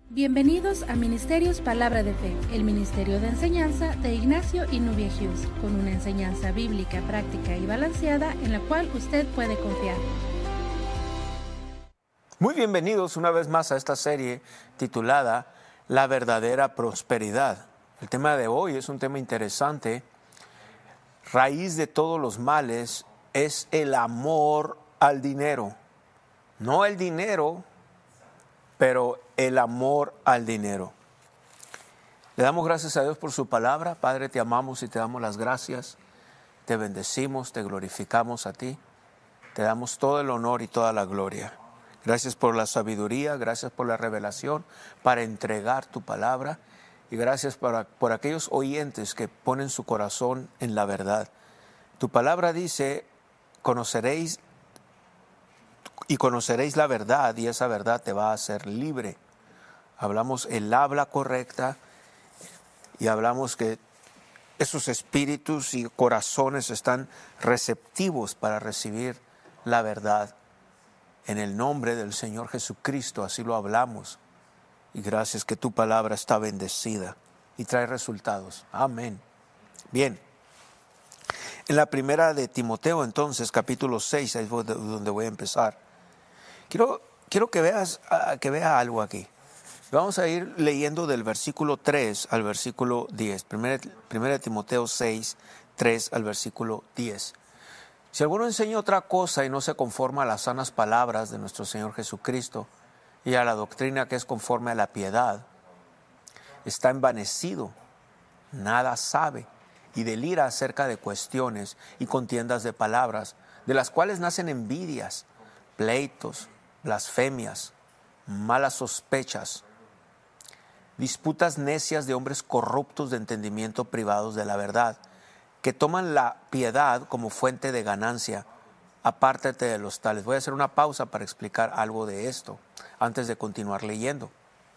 Bienvenidos a Ministerios Palabra de Fe, el ministerio de enseñanza de Ignacio y Nubia Hughes, con una enseñanza bíblica, práctica y balanceada en la cual usted puede confiar. Muy bienvenidos una vez más a esta serie titulada La verdadera prosperidad. El tema de hoy es un tema interesante. Raíz de todos los males es el amor al dinero. No el dinero, pero el amor al dinero. Le damos gracias a Dios por su palabra. Padre, te amamos y te damos las gracias. Te bendecimos, te glorificamos a ti. Te damos todo el honor y toda la gloria. Gracias por la sabiduría, gracias por la revelación para entregar tu palabra. Y gracias por aquellos oyentes que ponen su corazón en la verdad. Tu palabra dice, conoceréis la verdad y esa verdad te va a hacer libre. Hablamos el habla correcta y hablamos que esos espíritus y corazones están receptivos para recibir la verdad. En el nombre del Señor Jesucristo, así lo hablamos. Y gracias que tu palabra está bendecida y trae resultados. Amén. Bien. En la primera de Timoteo, entonces, capítulo 6, ahí es donde voy a empezar. Quiero que veas algo aquí. Vamos a ir leyendo del versículo 3 al versículo 10. Primera de Timoteo 6, 3 al versículo 10. Si alguno enseña otra cosa y no se conforma a las sanas palabras de nuestro Señor Jesucristo y a la doctrina que es conforme a la piedad, está envanecido, nada sabe y delira acerca de cuestiones y contiendas de palabras, de las cuales nacen envidias, pleitos, blasfemias, malas sospechas, disputas necias de hombres corruptos de entendimiento privados de la verdad, que toman la piedad como fuente de ganancia. Apártate de los tales. Voy a hacer una pausa para explicar algo de esto antes de continuar leyendo.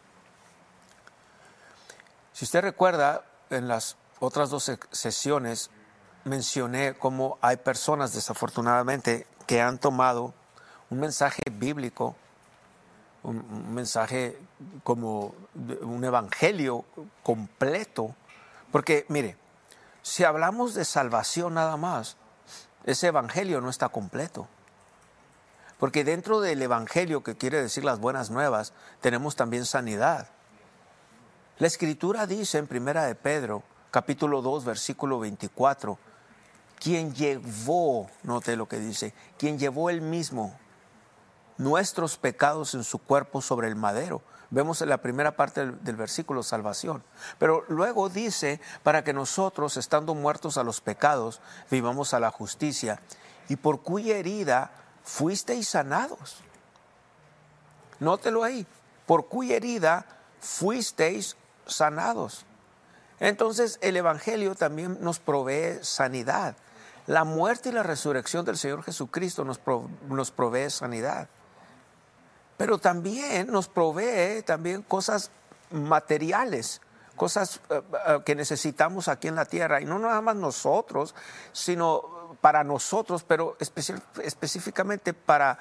Si usted recuerda, en las otras dos sesiones mencioné cómo hay personas desafortunadamente que han tomado un mensaje bíblico, un mensaje como un evangelio completo, porque mire, si hablamos de salvación nada más, ese evangelio no está completo. Porque dentro del evangelio, que quiere decir las buenas nuevas, tenemos también sanidad. La Escritura dice en Primera de Pedro, capítulo 2, versículo 24, quien llevó, note lo que dice, quien llevó él mismo nuestros pecados en su cuerpo sobre el madero. Vemos en la primera parte del versículo salvación. Pero luego dice, para que nosotros, estando muertos a los pecados, vivamos a la justicia, y por cuya herida fuisteis sanados. Nótelo ahí, por cuya herida fuisteis sanados. Entonces el evangelio también nos provee sanidad. La muerte y la resurrección del Señor Jesucristo nos provee sanidad. Pero también nos provee cosas materiales, cosas que necesitamos aquí en la tierra. Y no nada más nosotros, sino para nosotros, pero específicamente para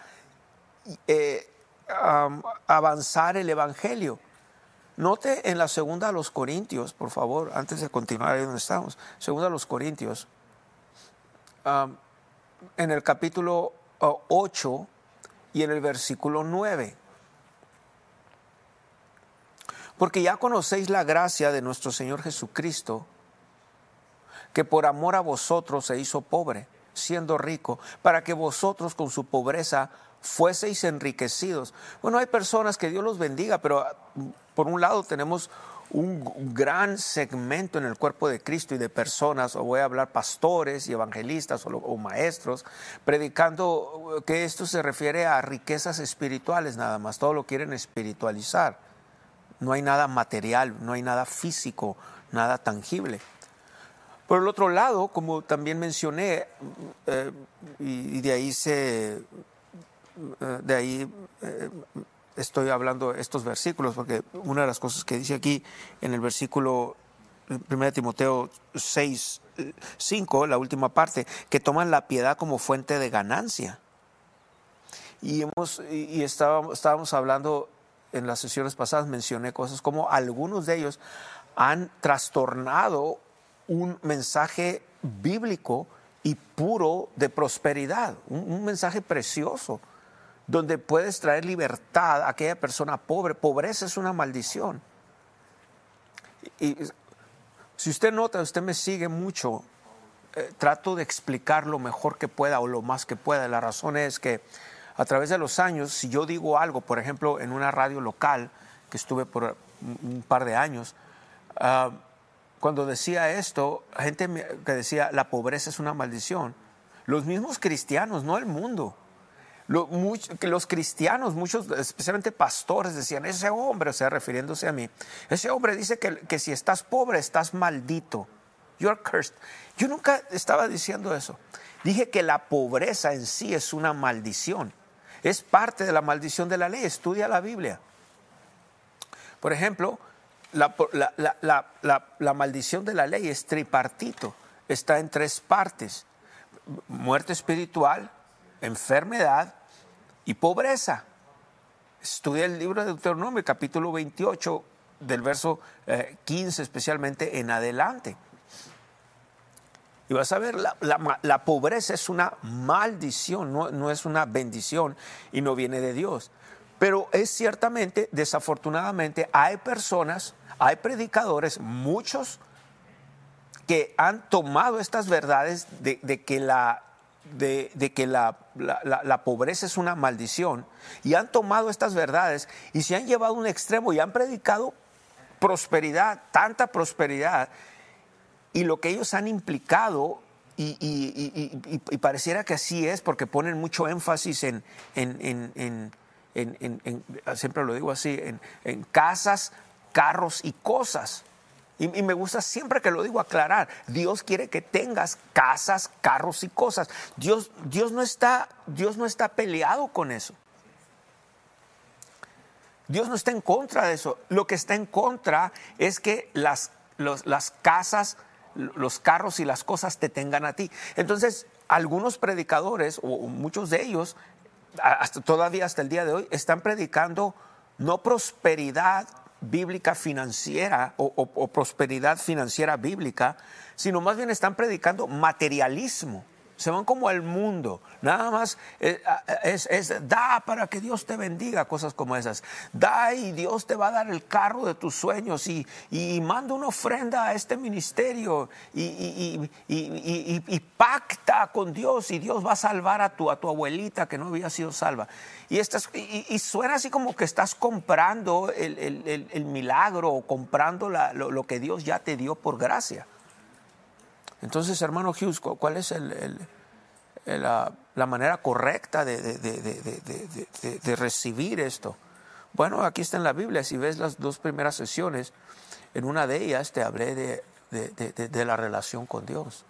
avanzar el evangelio. Note en la segunda a los Corintios, por favor, antes de continuar ahí donde estamos. Segunda a los Corintios, en el capítulo 8 y en el versículo 9. Porque ya conocéis la gracia de nuestro Señor Jesucristo, que por amor a vosotros se hizo pobre, siendo rico, para que vosotros con su pobreza fueseis enriquecidos. Bueno, hay personas, que Dios los bendiga, pero por un lado tenemos un gran segmento en el cuerpo de Cristo y de personas, o voy a hablar pastores y evangelistas o maestros, predicando que esto se refiere a riquezas espirituales nada más, todo lo quieren espiritualizar. No hay nada material, no hay nada físico, nada tangible. Por el otro lado, como también mencioné, y de ahí estoy hablando estos versículos, porque una de las cosas que dice aquí en el versículo 1 Timoteo 6, 5, la última parte, que toman la piedad como fuente de ganancia. Y estábamos hablando en las sesiones pasadas mencioné cosas como algunos de ellos han trastornado un mensaje bíblico y puro de prosperidad, un mensaje precioso, donde puedes traer libertad a aquella persona pobre. Pobreza es una maldición. Y si usted nota, usted me sigue mucho, trato de explicar lo mejor que pueda o lo más que pueda. La razón es que a través de los años, si yo digo algo, por ejemplo, en una radio local, que estuve por un par de años, cuando decía esto, gente que decía la pobreza es una maldición, los mismos cristianos, no el mundo. Los cristianos, muchos, especialmente pastores, decían, ese hombre, o sea, refiriéndose a mí, ese hombre dice que si estás pobre, estás maldito. You're cursed. Yo nunca estaba diciendo eso. Dije que la pobreza en sí es una maldición. Es parte de la maldición de la ley. Estudia la Biblia. Por ejemplo, la maldición de la ley es tripartito. Está en 3 partes. Muerte espiritual, enfermedad y pobreza. Estudia el libro de Deuteronomio, capítulo 28, del verso 15 especialmente en adelante. Y vas a ver, la pobreza es una maldición, no es una bendición y no viene de Dios. Pero es ciertamente, desafortunadamente, hay personas, hay predicadores, muchos que han tomado estas verdades de que la pobreza es una maldición, y han tomado estas verdades y se han llevado a un extremo y han predicado prosperidad, tanta prosperidad, y lo que ellos han implicado, y pareciera que así es, porque ponen mucho énfasis en siempre lo digo así, en casas, carros y cosas. Y me gusta siempre que lo digo aclarar. Dios quiere que tengas casas, carros y cosas. Dios no está peleado con eso. Dios no está en contra de eso. Lo que está en contra es que las casas, los carros y las cosas te tengan a ti. Entonces, algunos predicadores, o muchos de ellos, todavía hasta el día de hoy, están predicando no prosperidad bíblica financiera o prosperidad financiera bíblica, sino más bien están predicando materialismo. Se van como al mundo, nada más es da para que Dios te bendiga, cosas como esas. Da y Dios te va a dar el carro de tus sueños, y manda una ofrenda a este ministerio, y pacta con Dios, y Dios va a salvar a tu abuelita que no había sido salva. Y suena así como que estás comprando el milagro, o comprando lo que Dios ya te dio por gracia. Entonces, hermano Hughes, ¿cuál es la manera correcta de recibir esto? Bueno, aquí está en la Biblia. Si ves las 2 primeras sesiones, en una de ellas te hablé de la relación con Dios.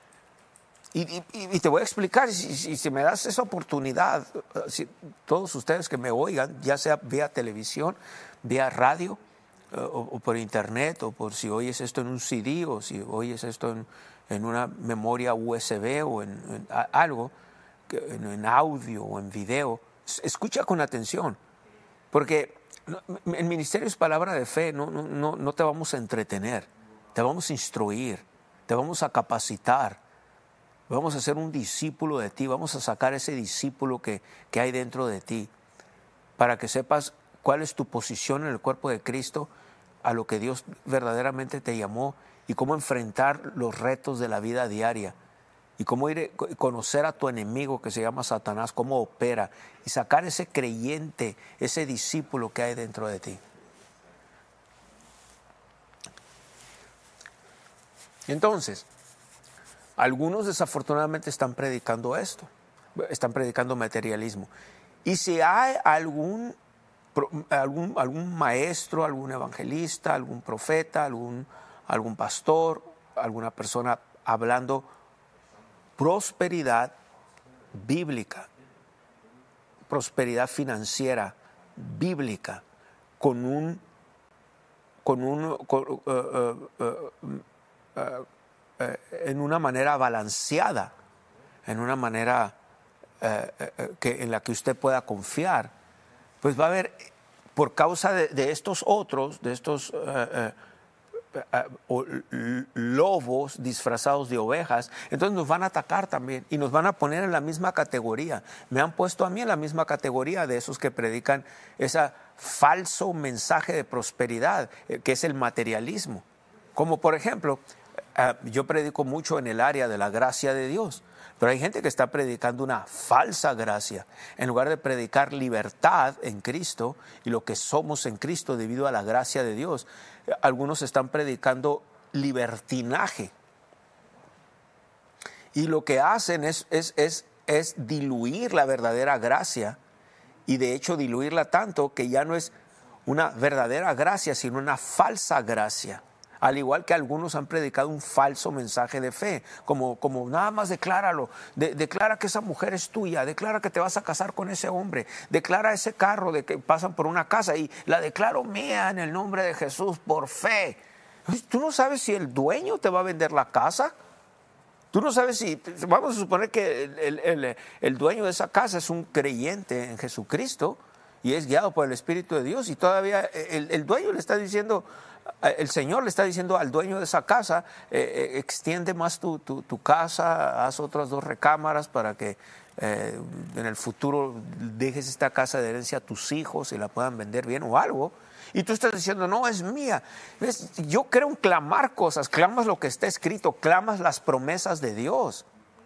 Y te voy a explicar, si me das esa oportunidad, todos ustedes que me oigan, ya sea vía televisión, vía radio, o por internet, o por si oyes esto en un CD, o si oyes esto en una memoria USB, o en algo, en audio o en video, escucha con atención, porque en ministerio es palabra de fe. No te vamos a entretener, te vamos a instruir, te vamos a capacitar, vamos a hacer un discípulo de ti, vamos a sacar ese discípulo que hay dentro de ti, para que sepas cuál es tu posición en el cuerpo de Cristo, a lo que Dios verdaderamente te llamó, y cómo enfrentar los retos de la vida diaria, y cómo conocer a tu enemigo que se llama Satanás, cómo opera, y sacar ese creyente, ese discípulo que hay dentro de ti. Entonces, algunos desafortunadamente están predicando esto, están predicando materialismo. Y si hay algún maestro, algún evangelista, algún profeta, algún pastor, alguna persona hablando prosperidad bíblica, prosperidad financiera bíblica, en una manera balanceada, en una manera en la que usted pueda confiar, pues va a haber por causa de estos otros, de estos lobos disfrazados de ovejas, entonces nos van a atacar también y nos van a poner en la misma categoría. Me han puesto a mí en la misma categoría de esos que predican ese falso mensaje de prosperidad, que es el materialismo. Como por ejemplo, yo predico mucho en el área de la gracia de Dios, pero hay gente que está predicando una falsa gracia. En lugar de predicar libertad en Cristo y lo que somos en Cristo debido a la gracia de Dios, algunos están predicando libertinaje. Y lo que hacen es diluir la verdadera gracia, y de hecho diluirla tanto que ya no es una verdadera gracia, sino una falsa gracia. Al igual que algunos han predicado un falso mensaje de fe, como nada más decláralo, declara que esa mujer es tuya, declara que te vas a casar con ese hombre, declara ese carro de que pasan por una casa y la declaro mía en el nombre de Jesús por fe. ¿Tú no sabes si el dueño te va a vender la casa? Tú no sabes si, vamos a suponer que el dueño de esa casa es un creyente en Jesucristo y es guiado por el Espíritu de Dios, y todavía el dueño le está diciendo, el Señor le está diciendo al dueño de esa casa, extiende más tu casa, haz otras 2 recámaras para que en el futuro dejes esta casa de herencia a tus hijos y la puedan vender bien o algo. Y tú estás diciendo, no, es mía. ¿Ves? Yo creo en clamar cosas, clamas lo que está escrito, clamas las promesas de Dios.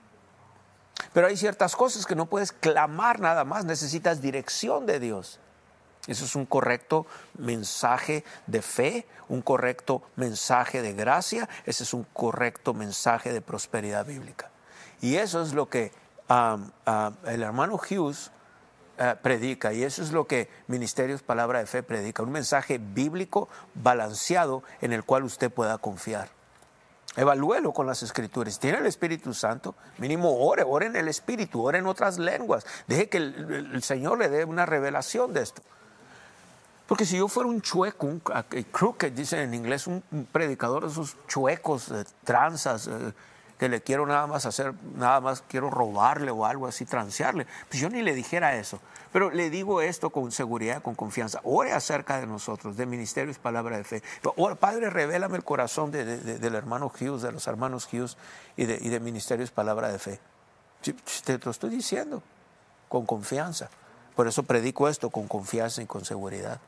Pero hay ciertas cosas que no puedes clamar nada más, necesitas dirección de Dios. Eso es un correcto mensaje de fe, un correcto mensaje de gracia, ese es un correcto mensaje de prosperidad bíblica. Y eso es lo que el hermano Hughes predica, y eso es lo que Ministerios Palabra de Fe predica, un mensaje bíblico balanceado en el cual usted pueda confiar. Evalúelo con las Escrituras. ¿Tiene el Espíritu Santo? Mínimo ore en el Espíritu, ore en otras lenguas. Deje que el Señor le dé una revelación de esto. Porque si yo fuera un chueco, un crooked, dicen en inglés, un predicador de esos chuecos, tranzas, que le quiero nada más quiero robarle o algo así, transearle, pues yo ni le dijera eso. Pero le digo esto con seguridad, con confianza. Ore acerca de nosotros, de Ministerios Palabra de Fe. Padre, revélame el corazón del hermano Hughes, de los hermanos Hughes y de Ministerios Palabra de Fe. Te lo estoy diciendo con confianza. Por eso predico esto con confianza y con seguridad.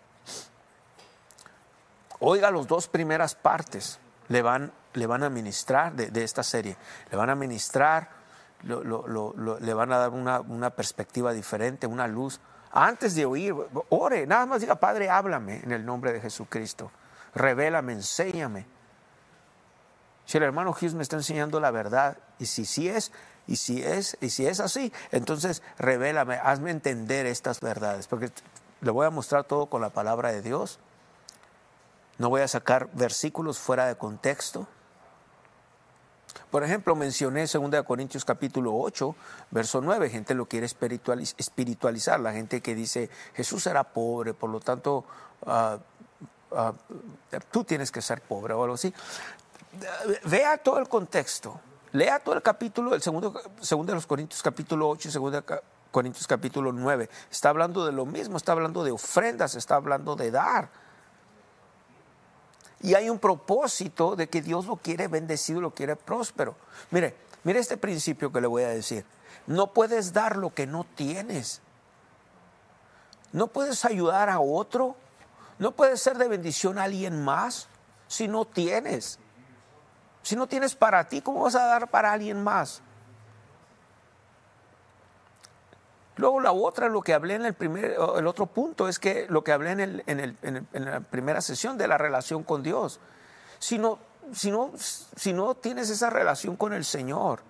Oiga las 2 primeras partes, le van a ministrar de esta serie. Le van a ministrar, le van a dar una perspectiva diferente, una luz. Antes de oír, ore, nada más diga, Padre, háblame en el nombre de Jesucristo. Revélame, enséñame. Si el hermano Hughes me está enseñando la verdad, y si es así, entonces revélame, hazme entender estas verdades, porque le voy a mostrar todo con la palabra de Dios. No voy a sacar versículos fuera de contexto. Por ejemplo, mencioné 2 Corintios capítulo 8, verso 9. Gente lo quiere espiritualizar. La gente que dice, Jesús era pobre, por lo tanto, tú tienes que ser pobre o algo así. Vea todo el contexto. Lea todo el capítulo, el segundo de los Corintios capítulo 8 y 2 Corintios capítulo 9. Está hablando de lo mismo, está hablando de ofrendas, está hablando de dar. Y hay un propósito de que Dios lo quiere bendecido, lo quiere próspero. Mire este principio que le voy a decir. No puedes dar lo que no tienes. No puedes ayudar a otro. No puedes ser de bendición a alguien más si no tienes. Si no tienes para ti, ¿cómo vas a dar para alguien más? Luego la otra, lo que hablé en el otro punto, es que lo que hablé en la primera sesión de la relación con Dios. Si no tienes esa relación con el Señor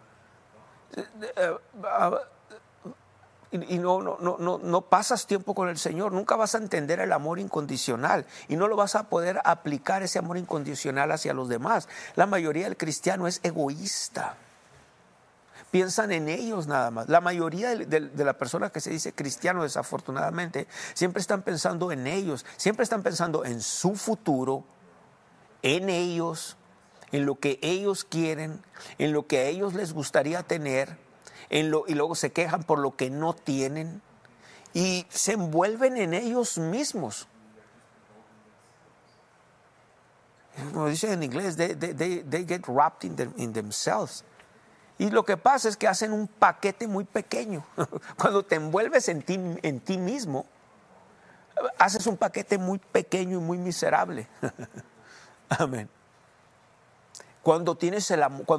y no pasas tiempo con el Señor, nunca vas a entender el amor incondicional y no lo vas a poder aplicar, ese amor incondicional, hacia los demás. La mayoría del cristiano es egoísta. Piensan en ellos nada más. La mayoría de la persona que se dice cristiano, desafortunadamente, siempre están pensando en ellos, siempre están pensando en su futuro, en ellos, en lo que ellos quieren, en lo que a ellos les gustaría tener, y luego se quejan por lo que no tienen y se envuelven en ellos mismos. Como dicen en inglés, they get wrapped in themselves. Y lo que pasa es que hacen un paquete muy pequeño. Cuando te envuelves en ti mismo, haces un paquete muy pequeño y muy miserable. Amén. Cuando tienes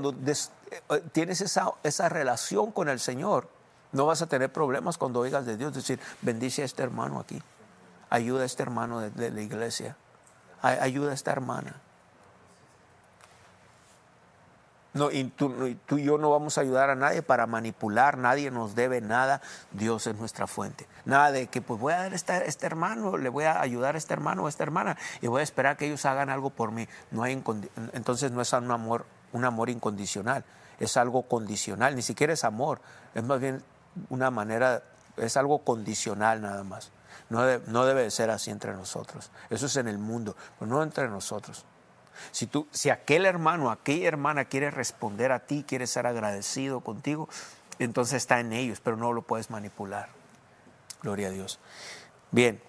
esa relación con el Señor, no vas a tener problemas cuando oigas de Dios decir, bendice a este hermano aquí, ayuda a este hermano de la iglesia, ayuda a esta hermana. No, y tú y yo no vamos a ayudar a nadie para manipular, nadie nos debe nada, Dios es nuestra fuente. Nada de que pues voy a dar a este hermano, le voy a ayudar a este hermano o a esta hermana y voy a esperar que ellos hagan algo por mí. Entonces no es un amor incondicional, es algo condicional, ni siquiera es amor, es más bien una manera, es algo condicional nada más. No debe de ser así entre nosotros, eso es en el mundo, pero no entre nosotros. Si aquel hermano, aquella hermana quiere responder a ti, quiere ser agradecido contigo, entonces está en ellos, pero no lo puedes manipular. Gloria a Dios. Bien.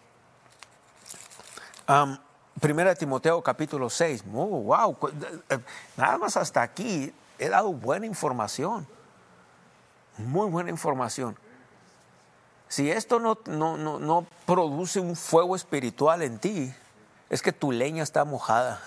Primera de Timoteo capítulo 6. Oh, wow. Nada más hasta aquí he dado buena información. Muy buena información. Si esto no produce un fuego espiritual en ti, es que tu leña está mojada.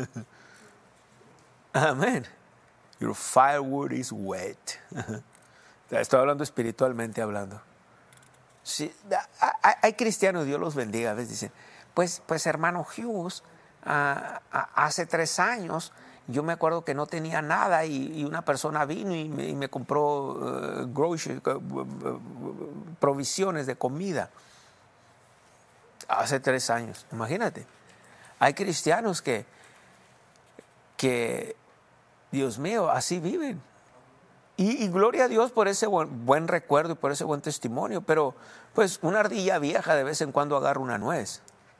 Amén. Your firewood is wet. Estoy hablando espiritualmente hablando. Sí, hay cristianos, Dios los bendiga, a veces dicen, pues hermano Hughes, hace 3 años yo me acuerdo que no tenía nada y una persona vino y me compró provisiones de comida. Hace 3 años, imagínate. Hay cristianos que, Dios mío, así viven. Y gloria a Dios por ese buen recuerdo y por ese buen testimonio, pero pues una ardilla vieja de vez en cuando agarra una nuez.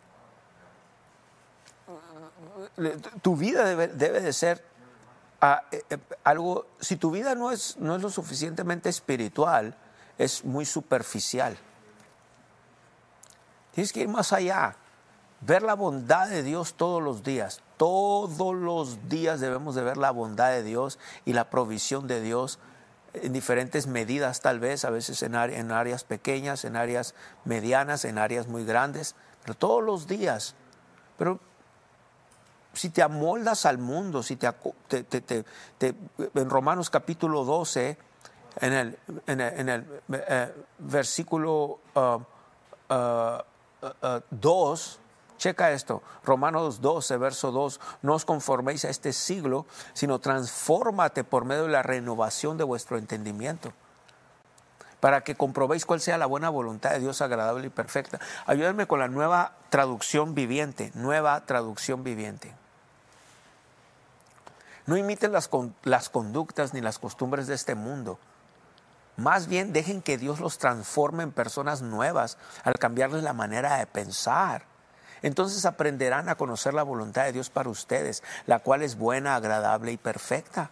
Tu vida debe de ser algo, si tu vida no es lo suficientemente espiritual, es muy superficial. Tienes que ir más allá. Ver la bondad de Dios todos los días. Todos los días debemos de ver la bondad de Dios y la provisión de Dios en diferentes medidas tal vez, a veces en áreas pequeñas, en áreas medianas, en áreas muy grandes, pero todos los días. Pero si te amoldas al mundo, si en Romanos capítulo 12, en el versículo 2, checa esto, Romanos 12, verso 2, no os conforméis a este siglo, sino transfórmate por medio de la renovación de vuestro entendimiento, para que comprobéis cuál sea la buena voluntad de Dios agradable y perfecta. Ayúdenme con la nueva traducción viviente, No imiten las conductas ni las costumbres de este mundo. Más bien dejen que Dios los transforme en personas nuevas al cambiarles la manera de pensar. Entonces aprenderán a conocer la voluntad de Dios para ustedes, la cual es buena, agradable y perfecta.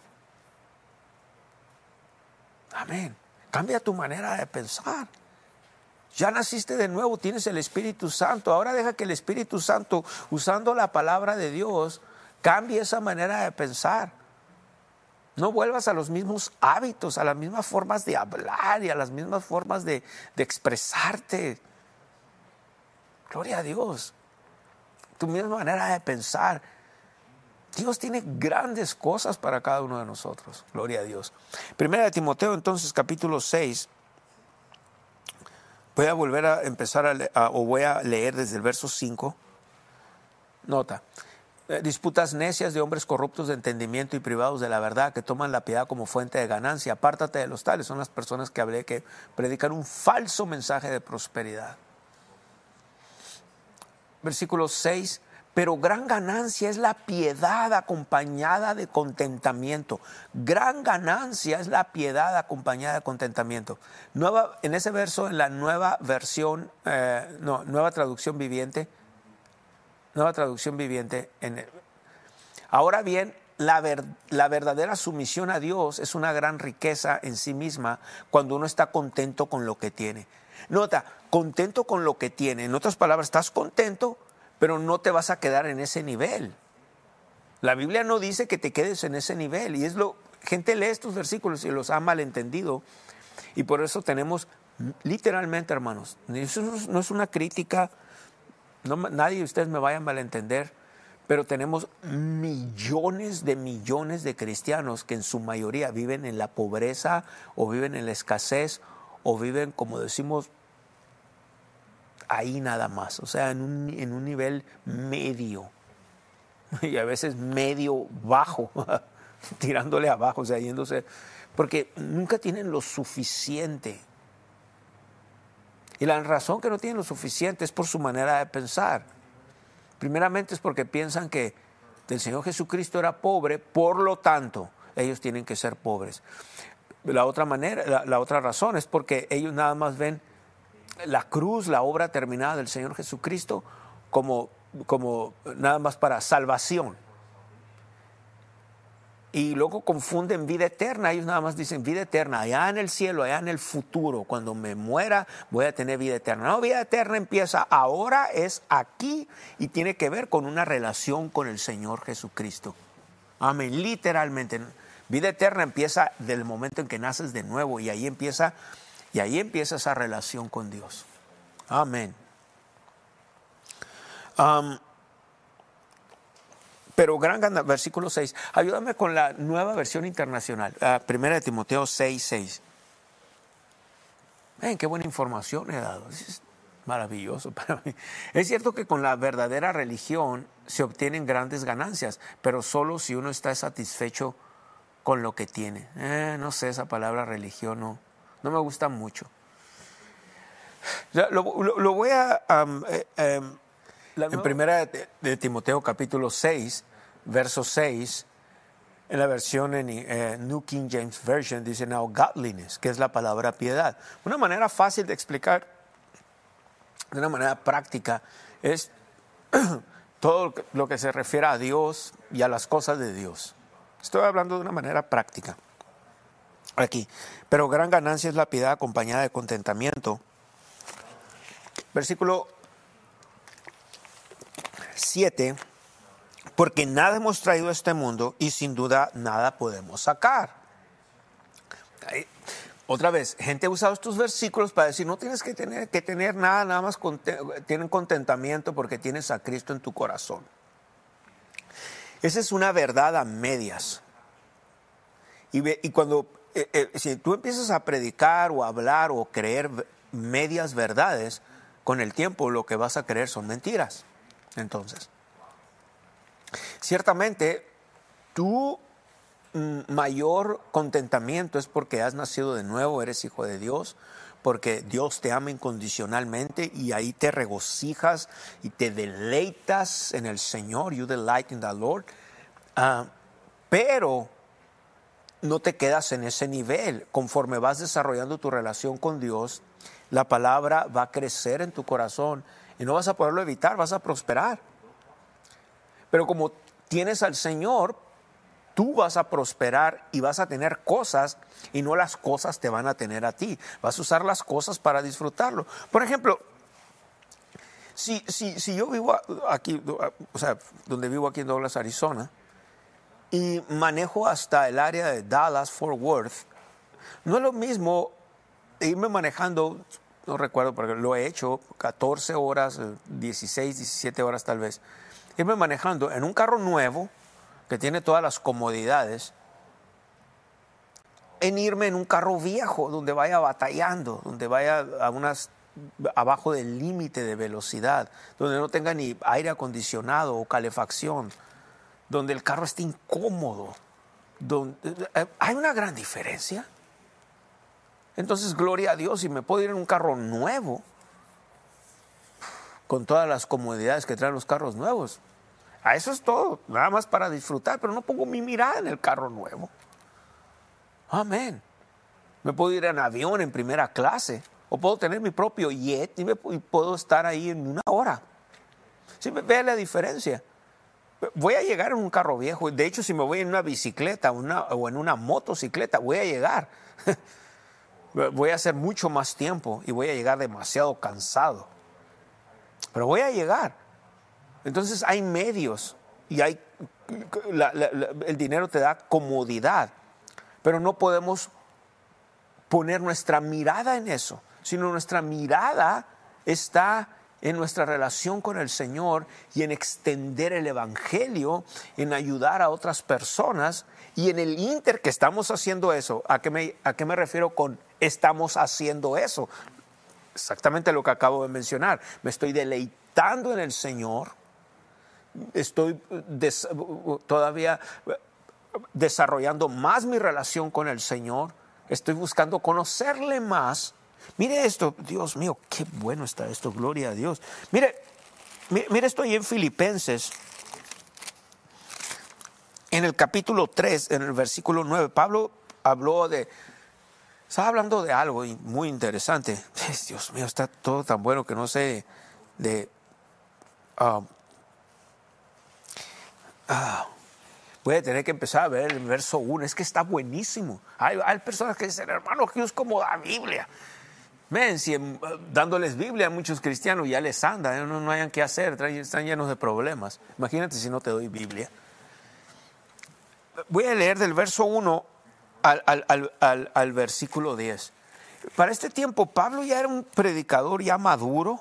Amén. Cambia tu manera de pensar. Ya naciste de nuevo, tienes el Espíritu Santo. Ahora deja que el Espíritu Santo, usando la palabra de Dios, cambie esa manera de pensar. No vuelvas a los mismos hábitos, a las mismas formas de hablar y a las mismas formas de expresarte. Gloria a Dios. Tu misma manera de pensar. Dios tiene grandes cosas para cada uno de nosotros. Gloria a Dios. Primera de Timoteo, entonces, capítulo 6. Voy a volver a empezar voy a leer desde el verso 5. Nota. Disputas necias de hombres corruptos de entendimiento y privados de la verdad, que toman la piedad como fuente de ganancia. Apártate de los tales. Son las personas que hablé que predican un falso mensaje de prosperidad. Versículo 6. Pero gran ganancia es la piedad acompañada de contentamiento. Gran ganancia es la piedad acompañada de contentamiento. En ese verso, en la nueva versión, nueva traducción viviente. Ahora bien, la verdadera sumisión a Dios es una gran riqueza en sí misma cuando uno está contento con lo que tiene. Nota, contento con lo que tiene. En otras palabras, estás contento, pero no te vas a quedar en ese nivel. La Biblia no dice que te quedes en ese nivel. Y gente lee estos versículos y los ha malentendido. Y por eso tenemos, literalmente, hermanos, eso no es una crítica, nadie de ustedes me vaya a malentender, pero tenemos millones de cristianos que en su mayoría viven en la pobreza o viven en la escasez o viven, como decimos, ahí nada más, o sea, en un nivel medio y a veces medio bajo, tirándole abajo, o sea, yéndose, porque nunca tienen lo suficiente. Y la razón que no tienen lo suficiente es por su manera de pensar. Primeramente es porque piensan que el Señor Jesucristo era pobre, por lo tanto, ellos tienen que ser pobres. La otra razón es porque ellos nada más ven la cruz, la obra terminada del Señor Jesucristo, como nada más para salvación. Y luego confunden vida eterna. Ellos nada más dicen vida eterna, allá en el cielo, allá en el futuro. Cuando me muera voy a tener vida eterna. No, vida eterna empieza ahora, es aquí y tiene que ver con una relación con el Señor Jesucristo. Amén, literalmente. Vida eterna empieza del momento en que naces de nuevo y ahí empieza esa relación con Dios. Amén. Pero versículo 6, ayúdame con la nueva versión internacional, 1 Timoteo 6:6. Ven, qué buena información he dado, es maravilloso para mí. Es cierto que con la verdadera religión se obtienen grandes ganancias, pero solo si uno está satisfecho con lo que tiene. No sé, esa palabra religión no me gusta mucho. Lo voy a... en primera de Timoteo capítulo 6, verso 6, en la versión en New King James Version dice now godliness, que es la palabra piedad. Una manera fácil de explicar, de una manera práctica, es todo lo que se refiere a Dios y a las cosas de Dios. Estoy hablando de una manera práctica aquí. Pero gran ganancia es la piedad acompañada de contentamiento. Versículo 7, porque nada hemos traído a este mundo y sin duda nada podemos sacar. Otra vez, gente ha usado estos versículos para decir no tienes que tener nada más tienen contentamiento porque tienes a Cristo en tu corazón. Esa es una verdad a medias. Y cuando si tú empiezas a predicar o a hablar o creer medias verdades, con el tiempo lo que vas a creer son mentiras. Entonces, ciertamente, tu mayor contentamiento es porque has nacido de nuevo, eres hijo de Dios, porque Dios te ama incondicionalmente y ahí te regocijas y te deleitas en el Señor, you delight in the Lord, pero no te quedas en ese nivel. Conforme vas desarrollando tu relación con Dios, la palabra va a crecer en tu corazón y no vas a poderlo evitar, vas a prosperar. Pero como tienes al Señor, tú vas a prosperar y vas a tener cosas y no las cosas te van a tener a ti. Vas a usar las cosas para disfrutarlo. Por ejemplo, si yo vivo aquí, o sea, donde vivo aquí en Douglas, Arizona, y manejo hasta el área de Dallas, Fort Worth, no es lo mismo irme manejando, no recuerdo porque lo he hecho, 14 horas, 16, 17 horas tal vez, irme manejando en un carro nuevo que tiene todas las comodidades, en irme en un carro viejo donde vaya batallando, donde vaya abajo del límite de velocidad, donde no tenga ni aire acondicionado o calefacción, donde el carro esté incómodo. Hay una gran diferencia. Entonces, gloria a Dios, si me puedo ir en un carro nuevo, con todas las comodidades que traen los carros nuevos, a eso es todo, nada más para disfrutar, pero no pongo mi mirada en el carro nuevo. Amén. Me puedo ir en avión en primera clase, o puedo tener mi propio jet y puedo estar ahí en una hora. ¿Sí? Ve la diferencia. Voy a llegar en un carro viejo. De hecho, si me voy en una bicicleta o en una motocicleta, voy a llegar. Voy a hacer mucho más tiempo y voy a llegar demasiado cansado. Pero voy a llegar. Entonces hay medios y hay, el dinero te da comodidad, pero no podemos poner nuestra mirada en eso, sino nuestra mirada está en nuestra relación con el Señor y en extender el Evangelio, en ayudar a otras personas. Y en el inter que estamos haciendo eso, ¿a qué me refiero con estamos haciendo eso? Exactamente lo que acabo de mencionar. Me estoy deleitando en el Señor, estoy todavía desarrollando más mi relación con el Señor, estoy buscando conocerle más. Mire esto, Dios mío, qué bueno está esto, gloria a Dios. Mire, estoy en Filipenses, en el capítulo 3, en el versículo 9, Pablo estaba hablando de algo muy interesante. Dios mío, está todo tan bueno que no sé voy a tener que empezar a ver el verso 1, es que está buenísimo. Hay personas que dicen, hermano, que es como la Biblia. Ven, si dándoles Biblia a muchos cristianos ya les anda, no hayan qué hacer, están llenos de problemas. Imagínate si no te doy Biblia. Voy a leer del verso 1 al versículo 10. Para este tiempo Pablo ya era un predicador ya maduro,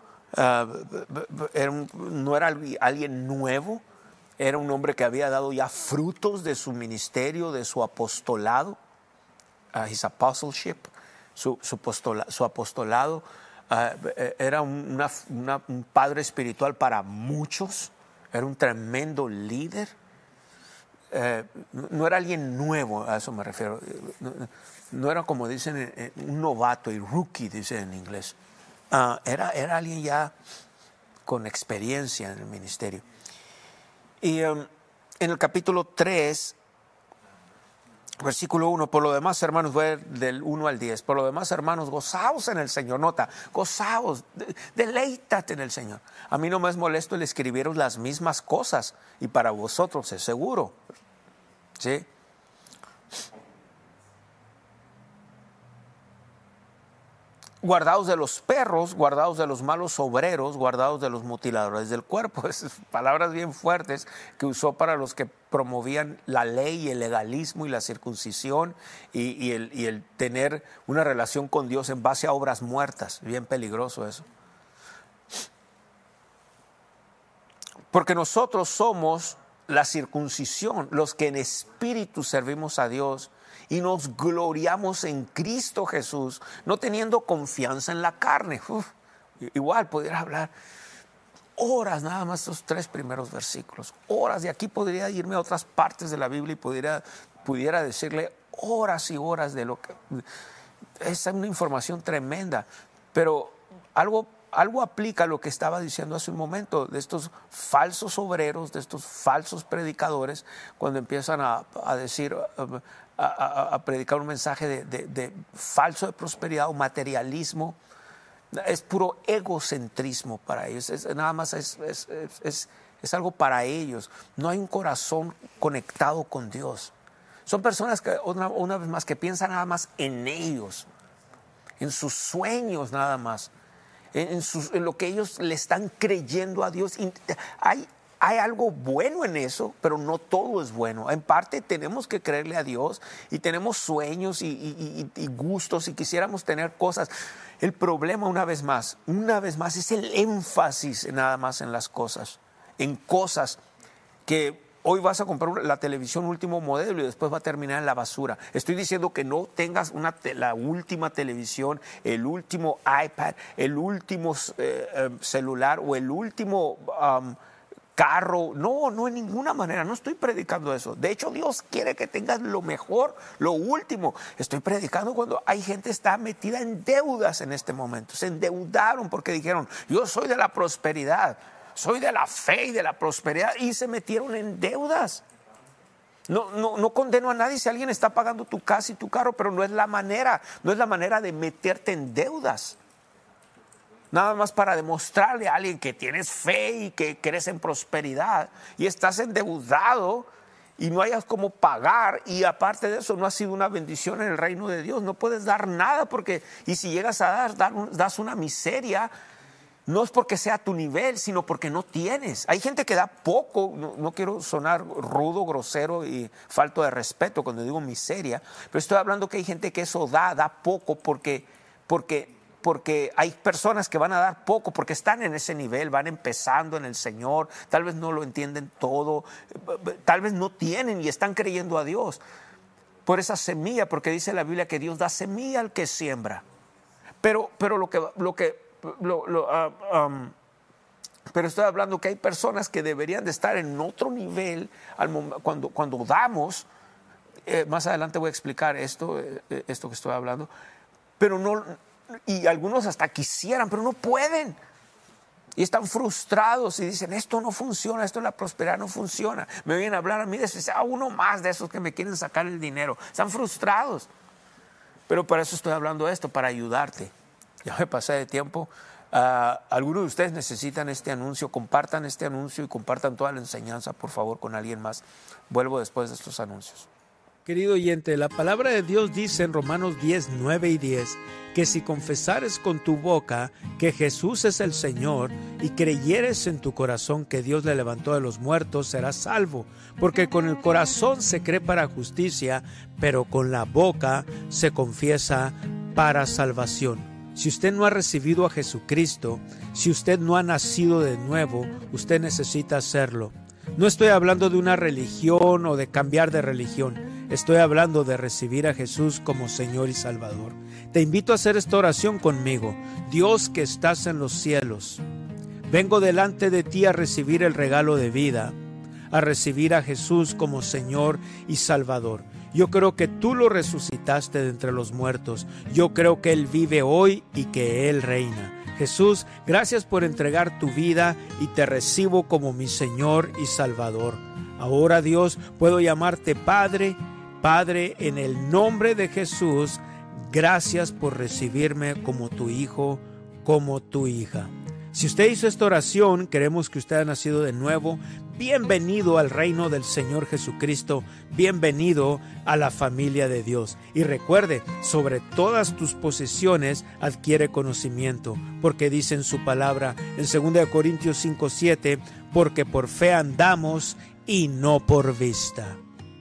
no era alguien nuevo, era un hombre que había dado ya frutos de su ministerio, de su apostolado, his apostleship. Su apostolado, era un padre espiritual para muchos, era un tremendo líder, no era alguien nuevo, a eso me refiero, no era como dicen un novato y rookie, dicen en inglés, era alguien ya con experiencia en el ministerio. Y en el capítulo 3, versículo 1, por lo demás, hermanos, voy del 1 al 10. Por lo demás, hermanos, gozaos en el Señor. Nota, gozaos, deleítate en el Señor. A mí no me es molesto el escribiros las mismas cosas, y para vosotros es seguro. ¿Sí? Guardaos de los perros, guardaos de los malos obreros, guardaos de los mutiladores del cuerpo. Esas palabras bien fuertes que usó para los que promovían la ley y el legalismo y la circuncisión y el tener una relación con Dios en base a obras muertas. Bien peligroso eso. Porque nosotros somos la circuncisión, los que en espíritu servimos a Dios y nos gloriamos en Cristo Jesús, no teniendo confianza en la carne. Igual pudiera hablar horas nada más estos 3 primeros versículos, horas, de aquí podría irme a otras partes de la Biblia y pudiera decirle horas y horas de lo que es una información tremenda, pero algo aplica a lo que estaba diciendo hace un momento, de estos falsos obreros, de estos falsos predicadores, cuando empiezan a decir, a predicar un mensaje de falso de prosperidad o materialismo. Es puro egocentrismo para ellos, nada más es algo para ellos. No hay un corazón conectado con Dios. Son personas que, una vez más, que piensan nada más en ellos, en sus sueños nada más, en lo que ellos le están creyendo a Dios. Hay algo bueno en eso, pero no todo es bueno. En parte tenemos que creerle a Dios y tenemos sueños y gustos y quisiéramos tener cosas. El problema una vez más es el énfasis nada más en las cosas, en cosas que hoy vas a comprar la televisión último modelo y después va a terminar en la basura. Estoy diciendo que no tengas la última televisión, el último iPad, el último celular o el último carro. No, en ninguna manera. No estoy predicando eso. De hecho, Dios quiere que tengas lo mejor, lo último. Estoy predicando cuando hay gente que está metida en deudas en este momento. Se endeudaron porque dijeron, yo soy de la prosperidad, soy de la fe y de la prosperidad, y se metieron en deudas. No condeno a nadie si alguien está pagando tu casa y tu carro, pero no es la manera de meterte en deudas. Nada más para demostrarle a alguien que tienes fe y que crees en prosperidad y estás endeudado y no hayas cómo pagar, y aparte de eso no ha sido una bendición en el reino de Dios. No puedes dar nada y si llegas a das una miseria no es porque sea tu nivel, sino porque no tienes. Hay gente que da poco, no quiero sonar rudo, grosero y falto de respeto cuando digo miseria, pero estoy hablando que hay gente que eso da poco porque hay personas que van a dar poco porque están en ese nivel, van empezando en el Señor, tal vez no lo entienden todo, tal vez no tienen y están creyendo a Dios por esa semilla, porque dice la Biblia que Dios da semilla al que siembra. Pero estoy hablando que hay personas que deberían de estar en otro nivel cuando damos. Más adelante voy a explicar esto que estoy hablando, pero no, y algunos hasta quisieran, pero no pueden. Y están frustrados y dicen, esto no funciona, esto de la prosperidad no funciona. Me vienen a hablar a mí de uno más de esos que me quieren sacar el dinero. Están frustrados. Pero para eso estoy hablando de esto, para ayudarte. Ya me pasé de tiempo. Algunos de ustedes necesitan este anuncio. Compartan este anuncio y compartan toda la enseñanza, por favor, con alguien más. Vuelvo después de estos anuncios. Querido oyente, la palabra de Dios dice en Romanos 10, 9 y 10, que si confesares con tu boca que Jesús es el Señor y creyeres en tu corazón que Dios le levantó de los muertos, serás salvo. Porque con el corazón se cree para justicia, pero con la boca se confiesa para salvación. Si usted no ha recibido a Jesucristo, si usted no ha nacido de nuevo, usted necesita hacerlo. No estoy hablando de una religión o de cambiar de religión. Estoy hablando de recibir a Jesús como Señor y Salvador. Te invito a hacer esta oración conmigo. Dios que estás en los cielos, vengo delante de ti a recibir el regalo de vida, a recibir a Jesús como Señor y Salvador. Yo creo que tú lo resucitaste de entre los muertos. Yo creo que Él vive hoy y que Él reina. Jesús, gracias por entregar tu vida y te recibo como mi Señor y Salvador. Ahora, Dios, puedo llamarte Padre. Padre, en el nombre de Jesús, gracias por recibirme como tu hijo, como tu hija. Si usted hizo esta oración, queremos que usted haya nacido de nuevo. Bienvenido al reino del Señor Jesucristo. Bienvenido a la familia de Dios. Y recuerde, sobre todas tus posesiones adquiere conocimiento, porque dice en su palabra en 2 Corintios 5:7, porque por fe andamos y no por vista.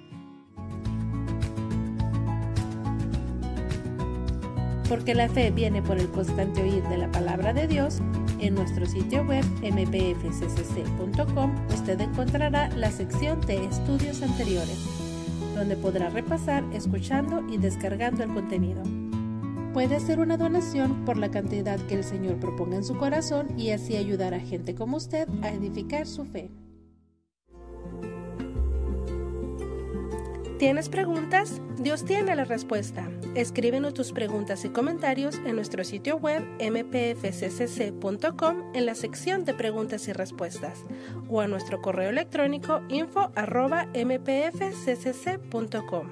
Porque la fe viene por el constante oír de la palabra de Dios. En nuestro sitio web mpfccc.com usted encontrará la sección de estudios anteriores, donde podrá repasar, escuchando y descargando el contenido. Puede hacer una donación por la cantidad que el Señor proponga en su corazón y así ayudar a gente como usted a edificar su fe. ¿Tienes preguntas? Dios tiene la respuesta. Escríbenos tus preguntas y comentarios en nuestro sitio web mpfccc.com en la sección de preguntas y respuestas o a nuestro correo electrónico info@mpfccc.com.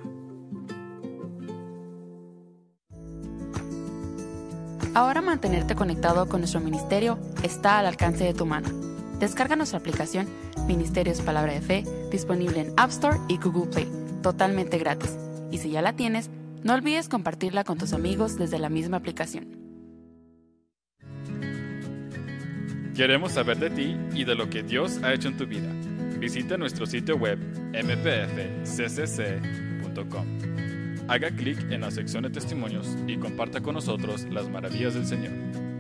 Ahora mantenerte conectado con nuestro ministerio está al alcance de tu mano. Descarga nuestra aplicación Ministerios Palabra de Fe, disponible en App Store y Google Play, totalmente gratis. Y si ya la tienes, no olvides compartirla con tus amigos desde la misma aplicación. Queremos saber de ti y de lo que Dios ha hecho en tu vida. Visita nuestro sitio web mpfccc.com. Haga clic en la sección de testimonios y comparta con nosotros las maravillas del Señor.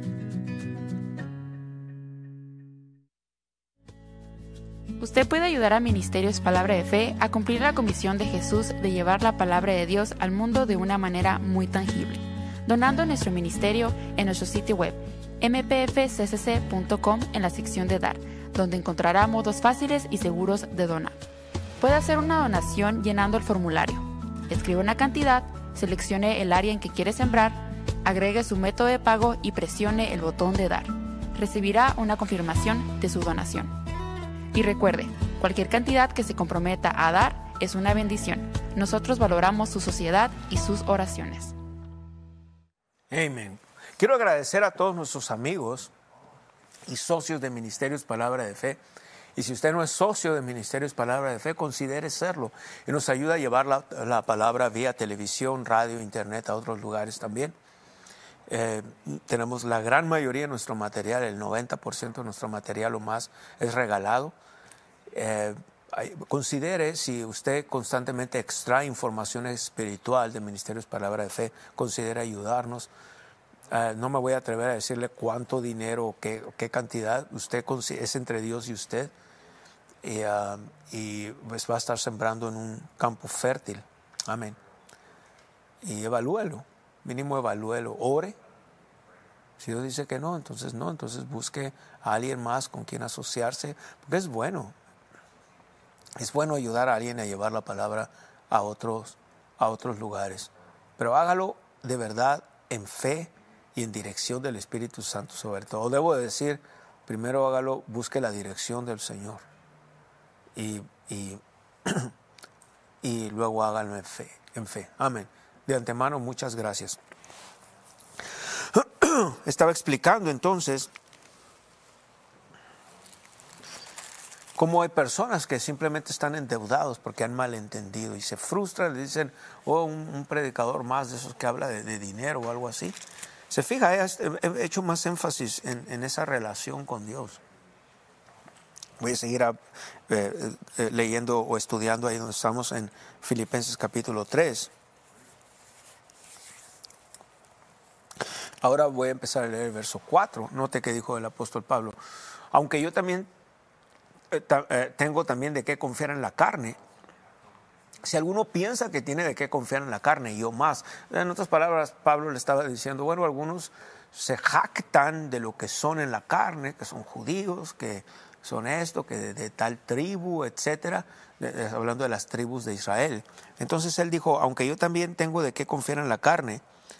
Usted puede ayudar a Ministerios Palabra de Fe a cumplir la comisión de Jesús de llevar la palabra de Dios al mundo de una manera muy tangible, donando a nuestro ministerio en nuestro sitio web mpfccc.com en la sección de Dar, donde encontrará modos fáciles y seguros de donar. Puede hacer una donación llenando el formulario. Escriba una cantidad, seleccione el área en que quiere sembrar, agregue su método de pago y presione el botón de Dar. Recibirá una confirmación de su donación. Y recuerde, cualquier cantidad que se comprometa a dar es una bendición. Nosotros valoramos su sociedad y sus oraciones. Amén. Quiero agradecer a todos nuestros amigos y socios de Ministerios Palabra de Fe. Y si usted no es socio de Ministerios Palabra de Fe, considere serlo. Y nos ayuda a llevar la palabra vía televisión, radio, internet a otros lugares también. Tenemos la gran mayoría de nuestro material, el 90% de nuestro material o más es regalado. Considere, si usted constantemente extrae información espiritual de Ministerios Palabra de Fe, considere ayudarnos. No me voy a atrever a decirle cuánto dinero o qué cantidad. Usted es entre Dios y usted, y pues va a estar sembrando en un campo fértil. Amén. Y evalúelo, mínimo evalúelo, ore. Si Dios dice que no, entonces busque a alguien más con quien asociarse, porque es bueno ayudar a alguien a llevar la palabra a otros lugares, pero hágalo de verdad en fe y en dirección del Espíritu Santo. Sobre todo, debo decir, primero hágalo, busque la dirección del Señor y luego hágalo en fe. Amén. De antemano, muchas gracias. Estaba explicando entonces cómo hay personas que simplemente están endeudados porque han malentendido y se frustran, le dicen, un predicador más de esos que habla de dinero o algo así. Se fija, he hecho más énfasis en esa relación con Dios. Voy a seguir leyendo o estudiando ahí donde estamos en Filipenses capítulo 3. Ahora voy a empezar a leer el verso 4. Note que dijo el apóstol Pablo: aunque yo también tengo también de qué confiar en la carne, si alguno piensa que tiene de qué confiar en la carne, yo más. En otras palabras, Pablo le estaba diciendo, bueno, algunos se jactan de lo que son en la carne, que son judíos, que son esto, que de tal tribu, etcétera, hablando de las tribus de Israel. Entonces él dijo, aunque yo también tengo de qué confiar en la carne,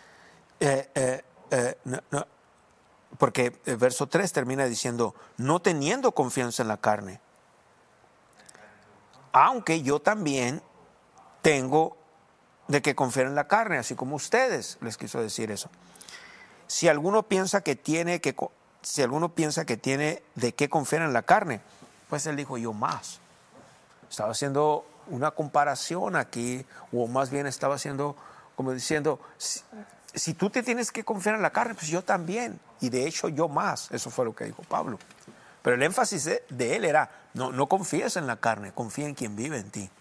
porque el verso 3 termina diciendo, no teniendo confianza en la carne, aunque yo también tengo de qué confiar en la carne, así como ustedes, les quiso decir eso. Si alguno piensa que tiene de qué confiar en la carne, pues él dijo, yo más. Estaba haciendo una comparación aquí, o más bien estaba haciendo como diciendo, si tú te tienes que confiar en la carne, pues yo también, y de hecho yo más. Eso fue lo que dijo Pablo. Pero el énfasis de él era, no confíes en la carne, confía en quien vive en ti.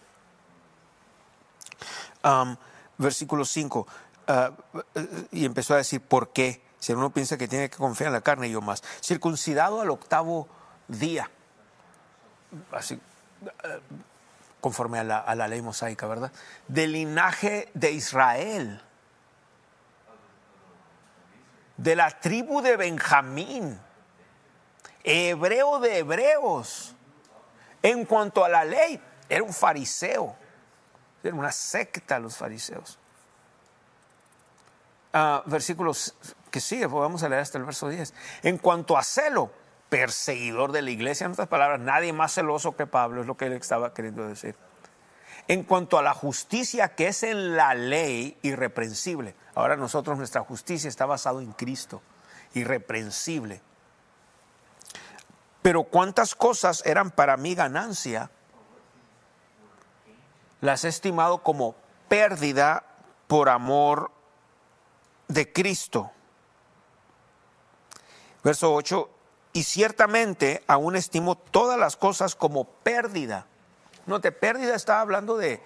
Versículo 5, y empezó a decir, ¿por qué? Si uno piensa que tiene que confiar en la carne, yo más. Circuncidado al 8º día, así, conforme a la ley mosaica, ¿verdad? Del linaje de Israel, de la tribu de Benjamín, hebreo de hebreos. En cuanto a la ley, era un fariseo, era una secta los fariseos. Versículos que sigue, vamos a leer hasta el verso 10. En cuanto a celo, perseguidor de la iglesia, en otras palabras, nadie más celoso que Pablo, es lo que él estaba queriendo decir. En cuanto a la justicia que es en la ley, irreprensible. Ahora nuestra justicia está basada en Cristo, irreprensible. Pero cuántas cosas eran para mí ganancia, las he estimado como pérdida por amor de Cristo. Verso 8, y ciertamente aún estimo todas las cosas como pérdida. Note, pérdida está hablando de,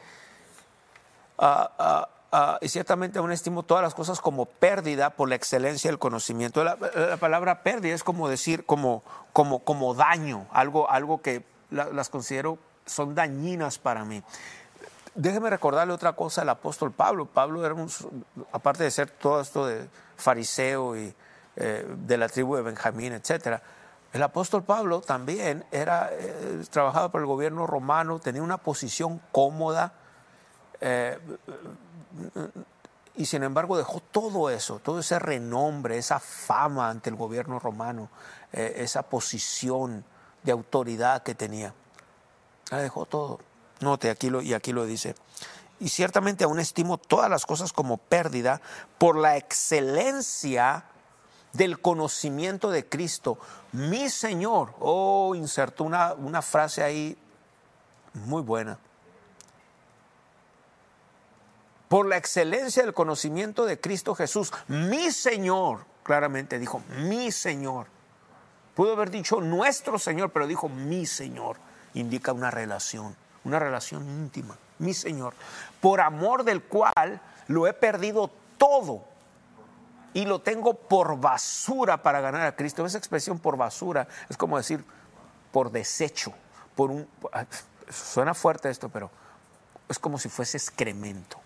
y ciertamente aún estimo todas las cosas como pérdida por la excelencia del conocimiento. La palabra pérdida es como decir, como daño, algo que las considero son dañinas para mí. Déjeme recordarle otra cosa al apóstol Pablo. Pablo era aparte de ser todo esto de fariseo y de la tribu de Benjamín, etcétera, el apóstol Pablo también trabajaba por el gobierno romano, tenía una posición cómoda, y sin embargo dejó todo eso, todo ese renombre, esa fama ante el gobierno romano, esa posición de autoridad que tenía. La dejó todo. Note, aquí lo dice. Y ciertamente aún estimo todas las cosas como pérdida por la excelencia del conocimiento de Cristo, mi Señor. Insertó una frase ahí muy buena. por la excelencia del conocimiento de Cristo Jesús, mi Señor. Claramente dijo, mi Señor. Pudo haber dicho nuestro Señor, pero dijo mi Señor. Indica una relación íntima. Mi Señor, por amor del cual lo he perdido todo y lo tengo por basura para ganar a Cristo. Esa expresión por basura es como decir por desecho, suena fuerte esto, pero es como si fuese excremento.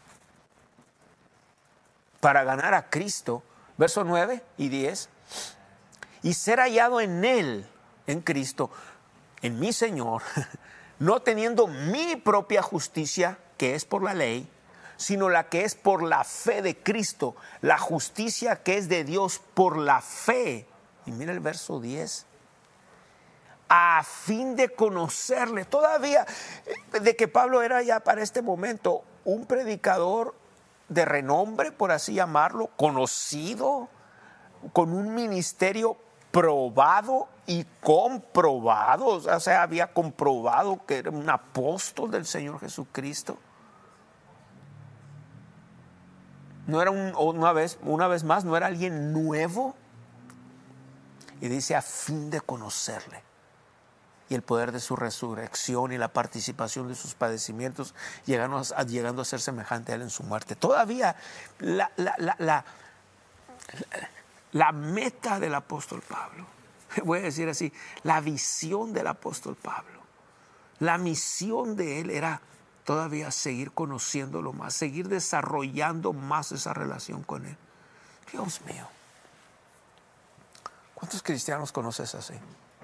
Para ganar a Cristo, verso 9 y 10, y ser hallado en Él, en Cristo, en mi Señor, no teniendo mi propia justicia, que es por la ley, sino la que es por la fe de Cristo, la justicia que es de Dios por la fe. Y mira el verso 10. A fin de conocerle, todavía, de que Pablo era ya para este momento un predicador de renombre, por así llamarlo, conocido, con un ministerio probado y comprobado, o sea, había comprobado que era un apóstol del Señor Jesucristo. No era una vez más, no era alguien nuevo. Y dice a fin de conocerle y el poder de su resurrección y la participación de sus padecimientos, llegando a ser semejante a él en su muerte. Todavía la meta del apóstol Pablo, voy a decir así, la visión del apóstol Pablo, la misión de él era todavía seguir conociéndolo más, seguir desarrollando más esa relación con él. Dios mío, ¿cuántos cristianos conoces así?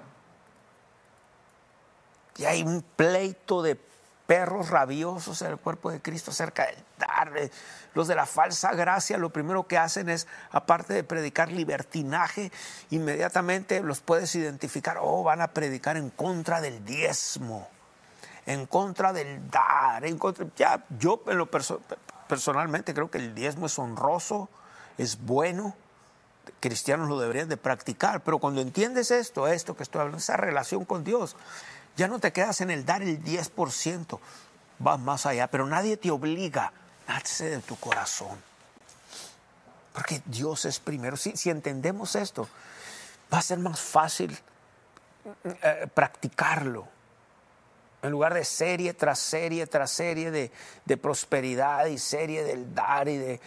Y hay un pleito de perros rabiosos en el cuerpo de Cristo acerca del dar. Los de la falsa gracia lo primero que hacen es, aparte de predicar libertinaje, inmediatamente los puedes identificar. Van a predicar en contra del diezmo, en contra del dar, yo en lo personalmente creo que el diezmo es honroso, es bueno. Cristianos lo deberían de practicar, pero cuando entiendes esto que estoy hablando, esa relación con Dios, ya no te quedas en el dar el 10%, vas más allá, pero nadie te obliga, nace de tu corazón, porque Dios es primero. Si entendemos esto, va a ser más fácil practicarlo, en lugar de serie tras serie tras serie de prosperidad y serie del dar y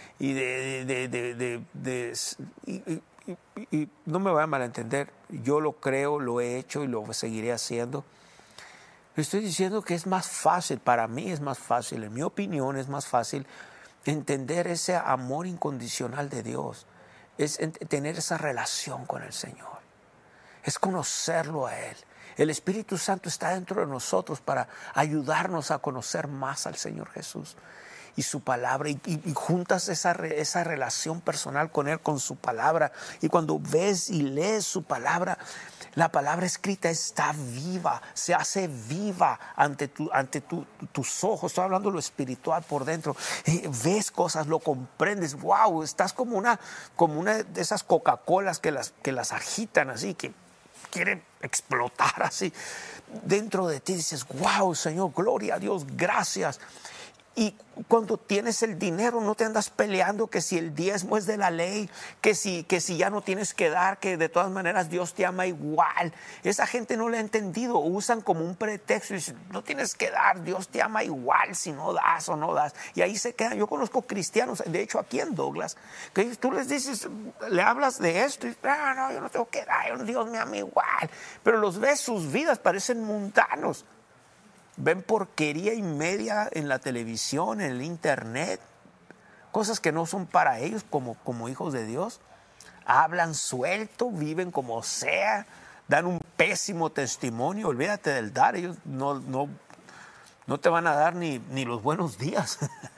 no me vayan a malentender, yo lo creo, lo he hecho y lo seguiré haciendo. Estoy diciendo que es más fácil, para mí es más fácil, en mi opinión es más fácil entender ese amor incondicional de Dios, es tener esa relación con el Señor, es conocerlo a Él. El Espíritu Santo está dentro de nosotros para ayudarnos a conocer más al Señor Jesús y su palabra, y juntas esa relación personal con Él, con su palabra, y cuando ves y lees su palabra, la palabra escrita está viva, se hace viva ante tus ojos. Estoy hablando de lo espiritual por dentro. Ves cosas, lo comprendes. Wow, estás como una de esas Coca-Colas que las agitan así, que quieren explotar así. Dentro de ti dices, wow, Señor, gloria a Dios, gracias. Y cuando tienes el dinero no te andas peleando que si el diezmo es de la ley, que si ya no tienes que dar, que de todas maneras Dios te ama igual. Esa gente no lo ha entendido, usan como un pretexto y dicen, no tienes que dar, Dios te ama igual si no das o no das. Y ahí se quedan. Yo conozco cristianos, de hecho aquí en Douglas, que tú les dices, le hablas de esto y no, yo no tengo que dar, Dios me ama igual. Pero los ves, sus vidas parecen mundanos. Ven porquería y media en la televisión, en el internet, cosas que no son para ellos como hijos de Dios. Hablan suelto, viven como sea, dan un pésimo testimonio. Olvídate del dar, ellos no te van a dar ni los buenos días.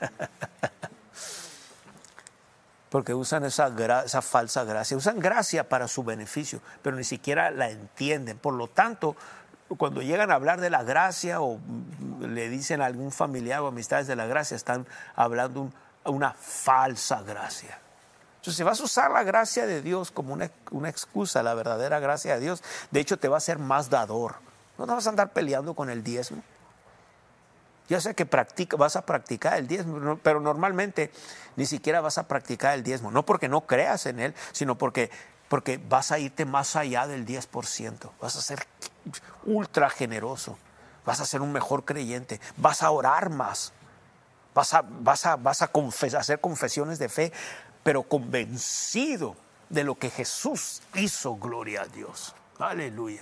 Porque usan esa falsa gracia, usan gracia para su beneficio, pero ni siquiera la entienden. Por lo tanto, cuando llegan a hablar de la gracia o le dicen a algún familiar o amistades de la gracia, están hablando una falsa gracia. Entonces, si vas a usar la gracia de Dios como una excusa, la verdadera gracia de Dios, de hecho te va a hacer más dador. No te vas a andar peleando con el diezmo. Ya sé que vas a practicar el diezmo, pero normalmente ni siquiera vas a practicar el diezmo. No porque no creas en él, sino porque vas a irte más allá del 10%. Vas a ser ultra generoso. Vas a ser un mejor creyente. Vas a orar más. Vas a hacer confesiones de fe, pero convencido de lo que Jesús hizo. Gloria a Dios. Aleluya.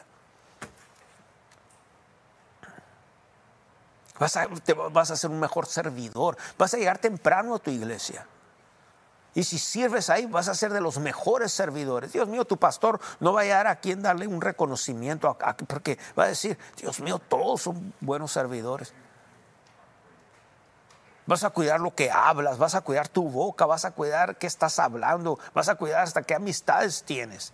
Vas a ser un mejor servidor. Vas a llegar temprano a tu iglesia. Y si sirves ahí, vas a ser de los mejores servidores. Dios mío, tu pastor no va a llegar a quien darle un reconocimiento, porque va a decir, Dios mío, todos son buenos servidores. Vas a cuidar lo que hablas, vas a cuidar tu boca, vas a cuidar qué estás hablando, vas a cuidar hasta qué amistades tienes.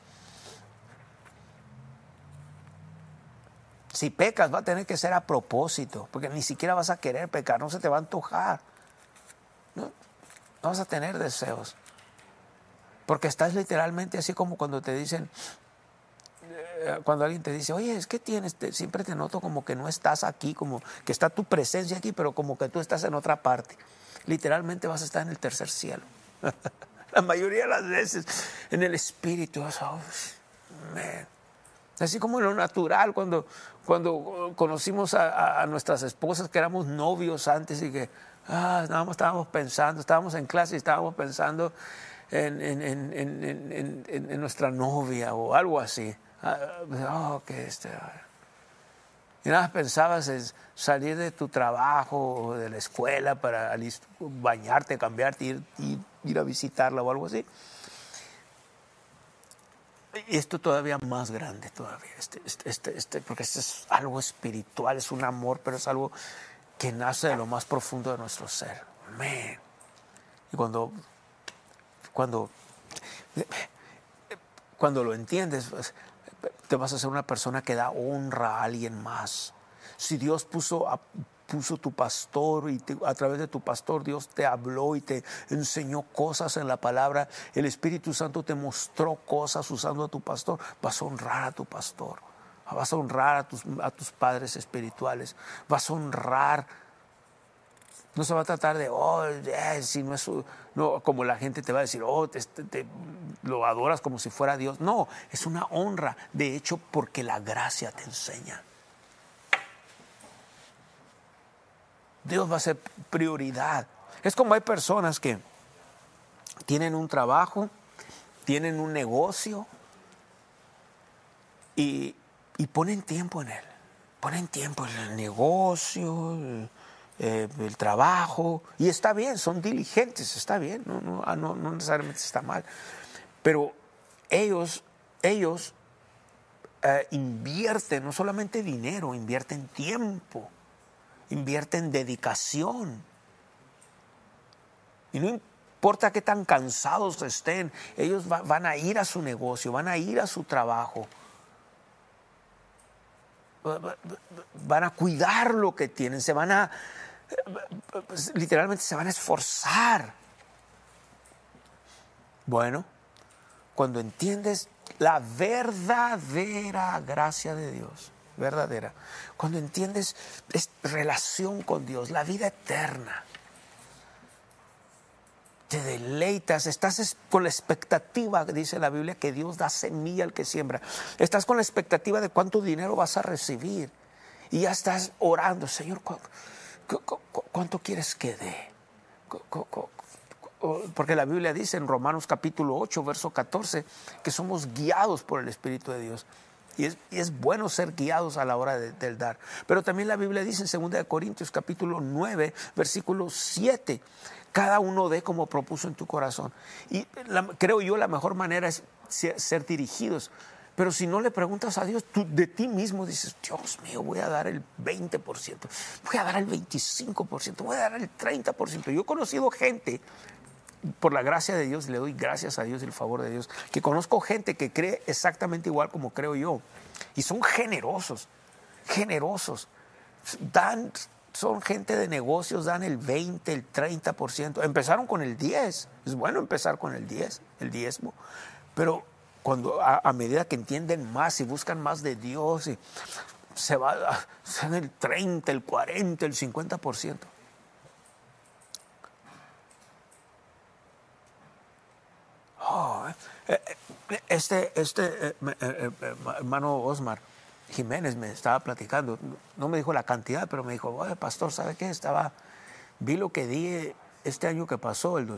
Si pecas, va a tener que ser a propósito, porque ni siquiera vas a querer pecar, no se te va a antojar. No vas a tener deseos. Porque estás literalmente así como cuando te dicen, cuando alguien te dice, oye, es que siempre te noto como que no estás aquí, como que está tu presencia aquí, pero como que tú estás en otra parte. Literalmente vas a estar en el tercer cielo. La mayoría de las veces en el espíritu. Oh, man. Así como en lo natural, cuando conocimos a nuestras esposas, que éramos novios antes y que estábamos en clase y estábamos pensando en nuestra novia o algo así. Y nada más pensabas en salir de tu trabajo o de la escuela para bañarte, cambiarte, ir a visitarla o algo así. Y esto todavía más grande todavía, porque este es algo espiritual, es un amor, pero es algo que nace de lo más profundo de nuestro ser. Man. Y cuando lo entiendes, pues, te vas a ser una persona que da honra a alguien más. Si Dios puso tu pastor y a través de tu pastor Dios te habló y te enseñó cosas en la palabra, el Espíritu Santo te mostró cosas usando a tu pastor, vas a honrar a tu pastor, vas a honrar a tus padres espirituales, vas a honrar. No se va a tratar de, si no es, no, como la gente te va a decir, lo adoras como si fuera Dios. No, es una honra, de hecho, porque la gracia te enseña. Dios va a ser prioridad. Es como hay personas que tienen un trabajo, tienen un negocio y ponen tiempo en él. Ponen tiempo en el negocio, el trabajo, y está bien, son diligentes, está bien, no necesariamente está mal. Pero ellos invierten no solamente dinero, invierten tiempo. Invierten dedicación. Y no importa qué tan cansados estén, ellos van a ir a su negocio, van a ir a su trabajo. Van a cuidar lo que tienen, literalmente se van a esforzar. Bueno, cuando entiendes la verdadera gracia de Dios, verdadera, cuando entiendes relación con Dios, la vida eterna, te deleitas, estás con la expectativa, dice la Biblia, que Dios da semilla al que siembra. Estás con la expectativa de cuánto dinero vas a recibir y ya estás orando, Señor, ¿cuánto quieres que dé? Porque la Biblia dice en Romanos capítulo 8, verso 14, que somos guiados por el Espíritu de Dios. Y es bueno ser guiados a la hora del dar. Pero también la Biblia dice en 2 Corintios capítulo 9, versículo 7, cada uno dé como propuso en tu corazón. Y creo yo la mejor manera es ser dirigidos. Pero si no le preguntas a Dios, tú de ti mismo dices, Dios mío, voy a dar el 20%, voy a dar el 25%, voy a dar el 30%. Yo he conocido gente, por la gracia de Dios, le doy gracias a Dios y el favor de Dios, que conozco gente que cree exactamente igual como creo yo. Y son generosos. Son gente de negocios, dan el 20, el 30%. Empezaron con el 10. Es bueno empezar con el 10, el diezmo. Pero cuando a medida que entienden más y buscan más de Dios, se va en el 30, el 40, el 50%. Hermano Osmar Jiménez me estaba platicando, no me dijo la cantidad, pero me dijo, oye, pastor, ¿sabe qué? Vi lo que di este año que pasó, el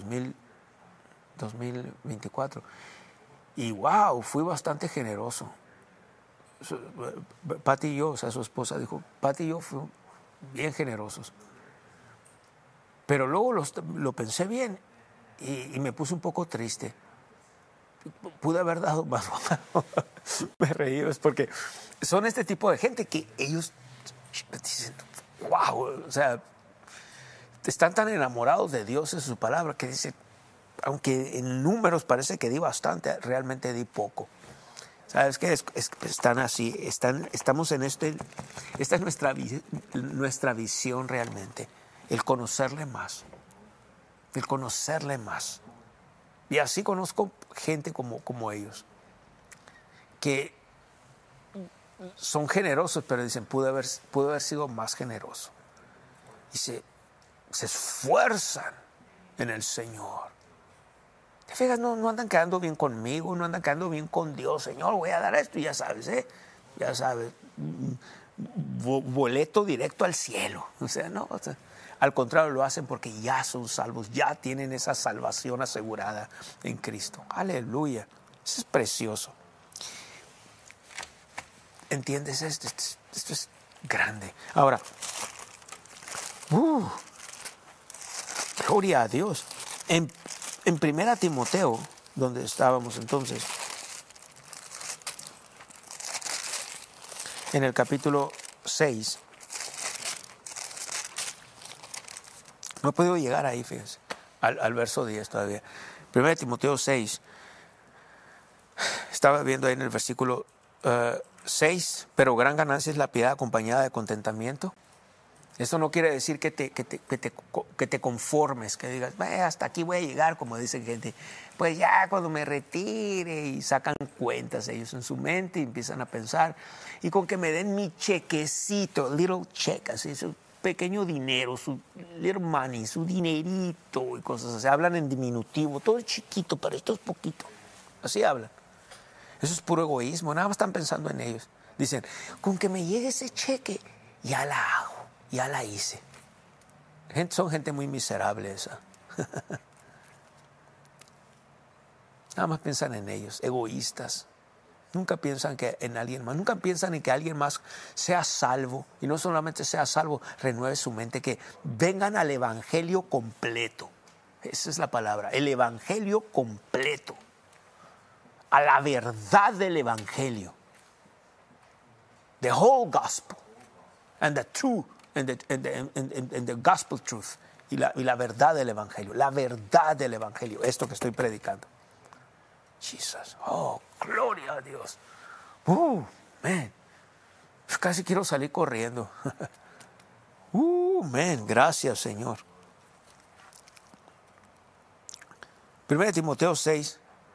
2024, y wow, fui bastante generoso. Pati y yo, o sea, su esposa dijo, Pati y yo fuimos bien generosos. Pero luego lo pensé bien y me puse un poco triste. Pude haber dado más. Me reí, es porque son este tipo de gente que ellos dicen, wow, o sea, están tan enamorados de Dios y de su palabra que dicen, aunque en números parece que di bastante, realmente di poco. ¿Sabes qué? Están así, estamos en esta es nuestra visión realmente, el conocerle más. Y así conozco gente como ellos, que son generosos, pero dicen, pude haber sido más generoso. Y se esfuerzan en el Señor. ¿Te fijas? No andan quedando bien conmigo, no andan quedando bien con Dios. Señor, voy a dar esto y ya sabes, ya sabes, boleto directo al cielo. O sea, no, o sea, al contrario, lo hacen porque ya son salvos, ya tienen esa salvación asegurada en Cristo. Aleluya. Eso es precioso. ¿Entiendes esto? Esto es grande. Ahora, gloria a Dios. En 1 Timoteo, donde estábamos entonces, en el capítulo 6, no he podido llegar ahí, fíjense, al verso 10 todavía. 1 Timoteo 6, estaba viendo ahí en el versículo 6, pero gran ganancia es la piedad acompañada de contentamiento. Esto no quiere decir que te conformes, que digas, hasta aquí voy a llegar, como dicen gente. Pues ya cuando me retire, y sacan cuentas ellos en su mente y empiezan a pensar, y con que me den mi chequecito, little check, así, su pequeño dinero, su little money, su dinerito y cosas así. Hablan en diminutivo, todo es chiquito, pero esto es poquito. Así hablan. Eso es puro egoísmo, nada más están pensando en ellos. Dicen, con que me llegue ese cheque, ya la hago, ya la hice. Son gente muy miserable esa. Nada más piensan en ellos, egoístas. Nunca piensan que en alguien más, nunca piensan en que alguien más sea salvo. Y no solamente sea salvo, renueve su mente, que vengan al evangelio completo. Esa es la palabra, el evangelio completo. A la verdad del evangelio. The whole gospel. And the true, and the gospel truth. Y la verdad del evangelio. La verdad del evangelio. Esto que estoy predicando. Jesus. Oh, gloria a Dios. Man. Casi quiero salir corriendo. Man. Gracias, Señor. 1 Timoteo 6.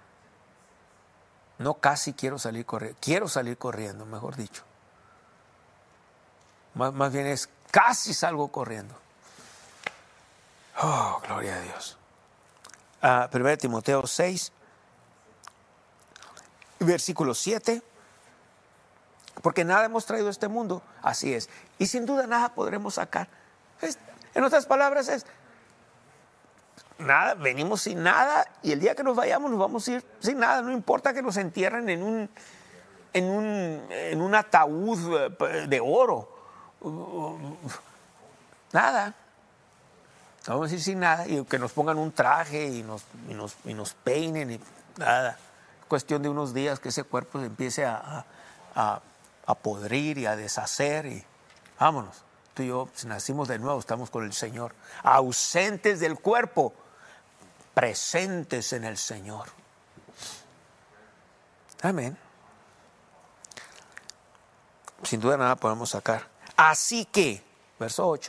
No casi quiero salir corriendo. Quiero salir corriendo, mejor dicho. Más bien es casi salgo corriendo. Oh, gloria a Dios. 1 Timoteo 6, versículo 7. Porque nada hemos traído a este mundo, así es. Y sin duda nada podremos sacar. En otras palabras es, nada, venimos sin nada y el día que nos vayamos nos vamos a ir sin nada. No importa que nos entierren en un ataúd de oro. Nada. Vamos a ir sin nada y que nos pongan un traje y nos peinen y nada. Cuestión de unos días que ese cuerpo se empiece a podrir y a deshacer y vámonos. Tú y yo, si nacimos de nuevo, estamos con el Señor. Ausentes del cuerpo, presentes en el Señor. Amén. Sin duda nada podemos sacar. Así que, verso 8,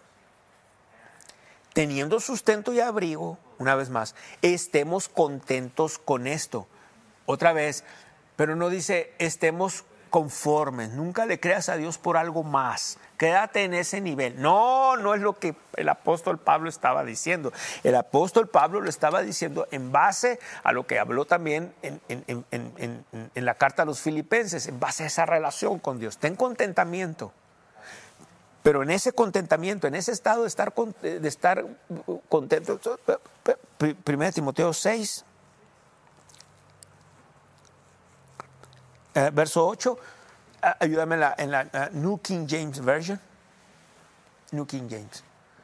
teniendo sustento y abrigo, una vez más, estemos contentos con esto. Otra vez, pero no dice estemos conformes, nunca le creas a Dios por algo más. Quédate en ese nivel. No, no es lo que el apóstol Pablo estaba diciendo. El apóstol Pablo lo estaba diciendo en base a lo que habló también en la carta a los Filipenses, en base a esa relación con Dios. Ten contentamiento. Pero en ese contentamiento, en ese estado de estar contento, 1 Timoteo 6, verso 8, ayúdame en la New King James Version. New King James.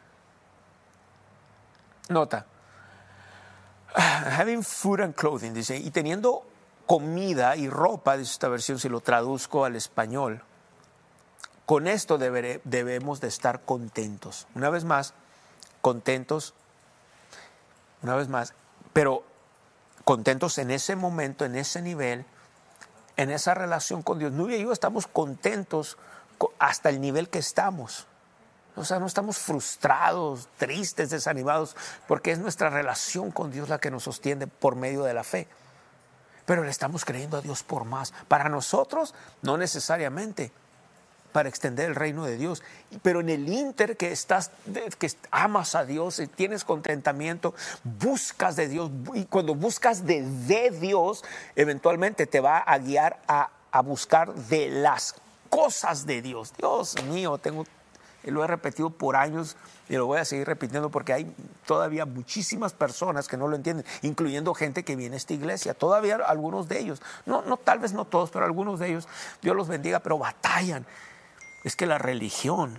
Nota. Having food and clothing, dice, y teniendo comida y ropa, dice esta versión, si lo traduzco al español. Con esto debemos de estar contentos. Una vez más, contentos. Una vez más, pero contentos en ese momento, en ese nivel, en esa relación con Dios. Nubia y yo estamos contentos hasta el nivel que estamos. O sea, no estamos frustrados, tristes, desanimados, porque es nuestra relación con Dios la que nos sostiene por medio de la fe. Pero le estamos creyendo a Dios por más. Para nosotros, no necesariamente para extender el reino de Dios, pero en el ínter que amas a Dios y tienes contentamiento, buscas de Dios, y cuando buscas de Dios, eventualmente te va a guiar a buscar de las cosas de Dios. Dios mío, lo he repetido por años y lo voy a seguir repitiendo porque hay todavía muchísimas personas que no lo entienden, incluyendo gente que viene a esta iglesia. Todavía algunos de ellos, no tal vez no todos, pero algunos de ellos, Dios los bendiga, pero batallan. Es que la religión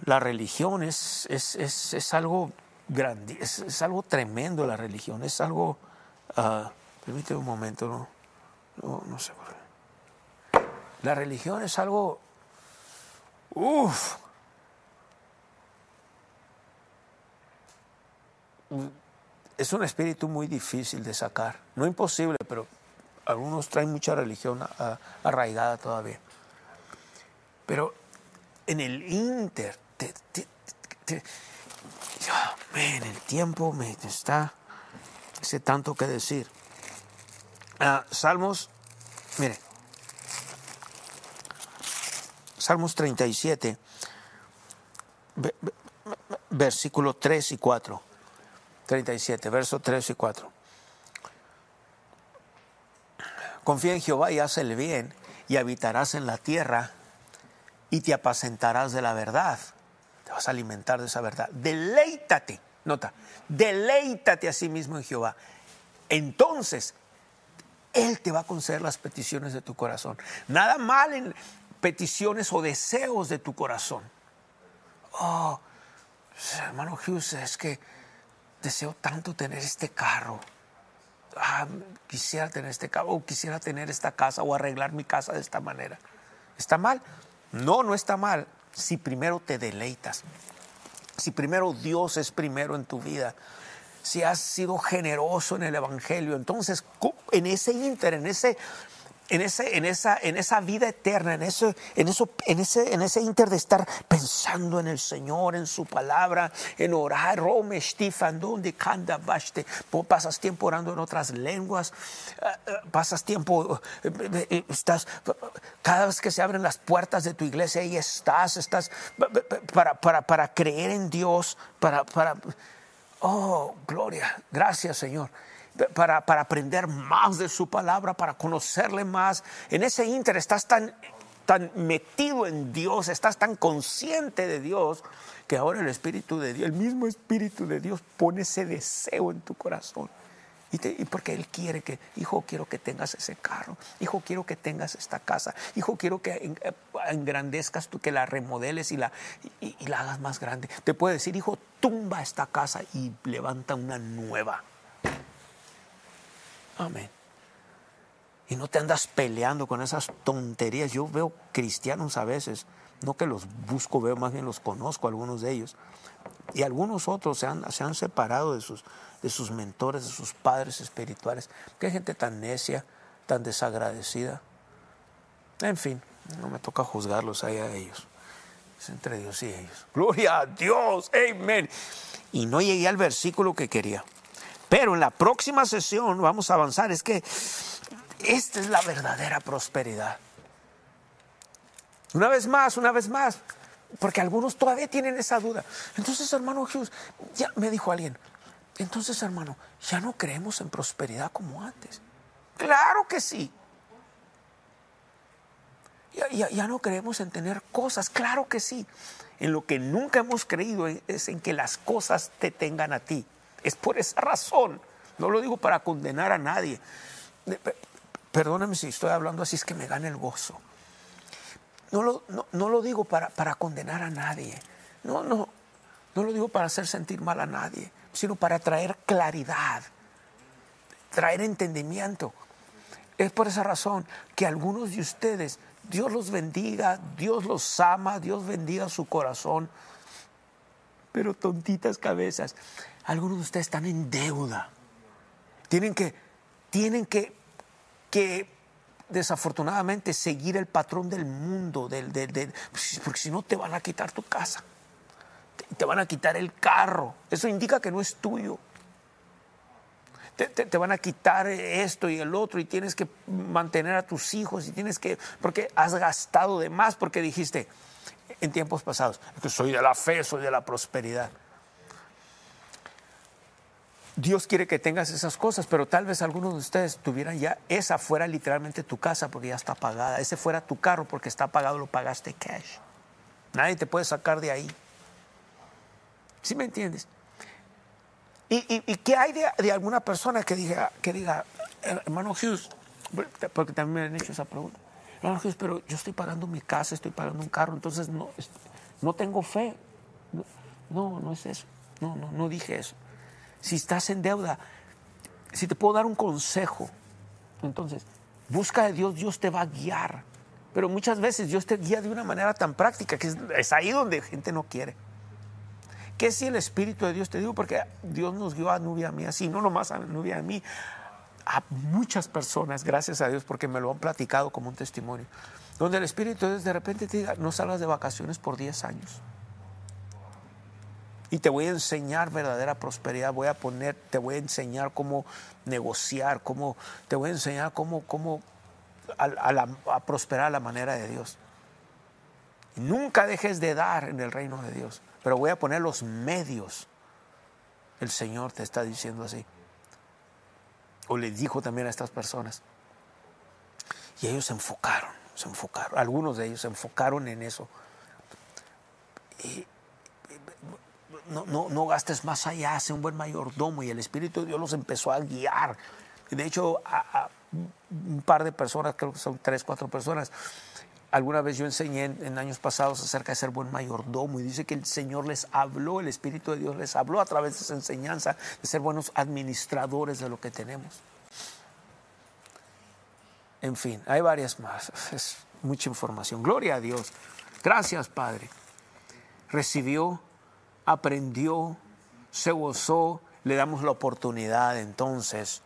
es algo grande, es algo tremendo. La religión es algo, permíteme un momento, no sé por qué. La religión es algo, es un espíritu muy difícil de sacar, no imposible, pero algunos traen mucha religión arraigada todavía. Pero en el ínter, el tiempo me está, hace tanto que decir. Salmos, mire, Salmos 37, versículo 3 y 4. 37, versos 3 y 4. Confía en Jehová y haz el bien, y habitarás en la tierra, y te apacentarás de la verdad. Te vas a alimentar de esa verdad. Deleítate, nota, deleítate a sí mismo en Jehová. Entonces, Él te va a conceder las peticiones de tu corazón. Nada mal en peticiones o deseos de tu corazón. Oh, hermano Hughes, es que deseo tanto tener este carro. Quisiera tener este carro, o quisiera tener esta casa, o arreglar mi casa de esta manera. ¿Está mal? No está mal si primero te deleitas, si primero Dios es primero en tu vida, si has sido generoso en el Evangelio. Entonces, en ese ínter, en esa vida eterna, en ese ínter de estar pensando en el Señor, en su palabra, en orar, pasas tiempo orando en otras lenguas, pasas tiempo, cada vez que se abren las puertas de tu iglesia, ahí estás para creer en Dios, oh, gloria, gracias Señor. Para aprender más de su palabra, para conocerle más. En ese ínter estás tan metido en Dios, estás tan consciente de Dios, que ahora el Espíritu de Dios, el mismo Espíritu de Dios, pone ese deseo en tu corazón. Y porque Él quiere que, hijo, quiero que tengas ese carro, hijo, quiero que tengas esta casa, hijo, quiero que engrandezcas tú, que la remodeles y la hagas más grande. Te puede decir, hijo, tumba esta casa y levanta una nueva. Amén. Y no te andas peleando con esas tonterías. Yo veo cristianos a veces, no que los busco, veo, más bien los conozco, algunos de ellos. Y algunos otros se han separado de sus mentores, de sus padres espirituales. Qué gente tan necia, tan desagradecida. En fin, no me toca juzgarlos ahí a ellos. Es entre Dios y ellos. Gloria a Dios, amén. Y no llegué al versículo que quería. Pero en la próxima sesión vamos a avanzar. Es que esta es la verdadera prosperidad. Una vez más, porque algunos todavía tienen esa duda. Entonces, hermano Hughes, ya me dijo alguien, entonces, hermano, ya no creemos en prosperidad como antes. Claro que sí. Ya no creemos en tener cosas, claro que sí. En lo que nunca hemos creído es en que las cosas te tengan a ti. Es por esa razón. No lo digo para condenar a nadie. Perdóname si estoy hablando así, es que me gana el gozo. No lo digo para condenar a nadie. No lo digo para hacer sentir mal a nadie, sino para traer claridad, traer entendimiento. Es por esa razón que algunos de ustedes, Dios los bendiga, Dios los ama, Dios bendiga su corazón, pero tontitas cabezas, algunos de ustedes están en deuda. Tienen que desafortunadamente seguir el patrón del mundo, porque si no te van a quitar tu casa, te van a quitar el carro. Eso indica que no es tuyo. Te van a quitar esto y el otro, y tienes que mantener a tus hijos, porque has gastado de más, porque dijiste en tiempos pasados que soy de la fe, soy de la prosperidad. Dios quiere que tengas esas cosas, pero tal vez algunos de ustedes tuvieran ya, esa fuera literalmente tu casa porque ya está pagada, ese fuera tu carro porque está pagado, lo pagaste cash. Nadie te puede sacar de ahí. ¿Sí me entiendes? ¿Y qué hay de alguna persona que diga, hermano Hughes, porque también me han hecho esa pregunta, hermano Hughes, pero yo estoy pagando mi casa, estoy pagando un carro, entonces no tengo fe? No es eso, no dije eso. Si estás en deuda, si te puedo dar un consejo, entonces busca de Dios, Dios te va a guiar, pero muchas veces Dios te guía de una manera tan práctica que es ahí donde gente no quiere. ¿Qué si el Espíritu de Dios? Te digo porque Dios nos guió a Nubia, a mí así, no nomás a Nubia, a mí, a muchas personas, gracias a Dios, porque me lo han platicado como un testimonio, donde el Espíritu de Dios de repente te diga, no salgas de vacaciones por 10 años. Y te voy a enseñar verdadera prosperidad, te voy a enseñar cómo negociar, te voy a enseñar cómo a prosperar a la manera de Dios. Y nunca dejes de dar en el reino de Dios, pero voy a poner los medios. El Señor te está diciendo así. O le dijo también a estas personas. Y ellos se enfocaron. Algunos de ellos se enfocaron en eso. Y no gastes más allá, sé un buen mayordomo, y el Espíritu de Dios los empezó a guiar. De hecho, a un par de personas, creo que son 3, 4 personas, alguna vez yo enseñé en años pasados acerca de ser buen mayordomo, y dice que el Señor les habló, el Espíritu de Dios les habló a través de esa enseñanza de ser buenos administradores de lo que tenemos. En fin, hay varias más, es mucha información. Gloria a Dios. Gracias, Padre. Recibió, aprendió, se gozó, le damos la oportunidad entonces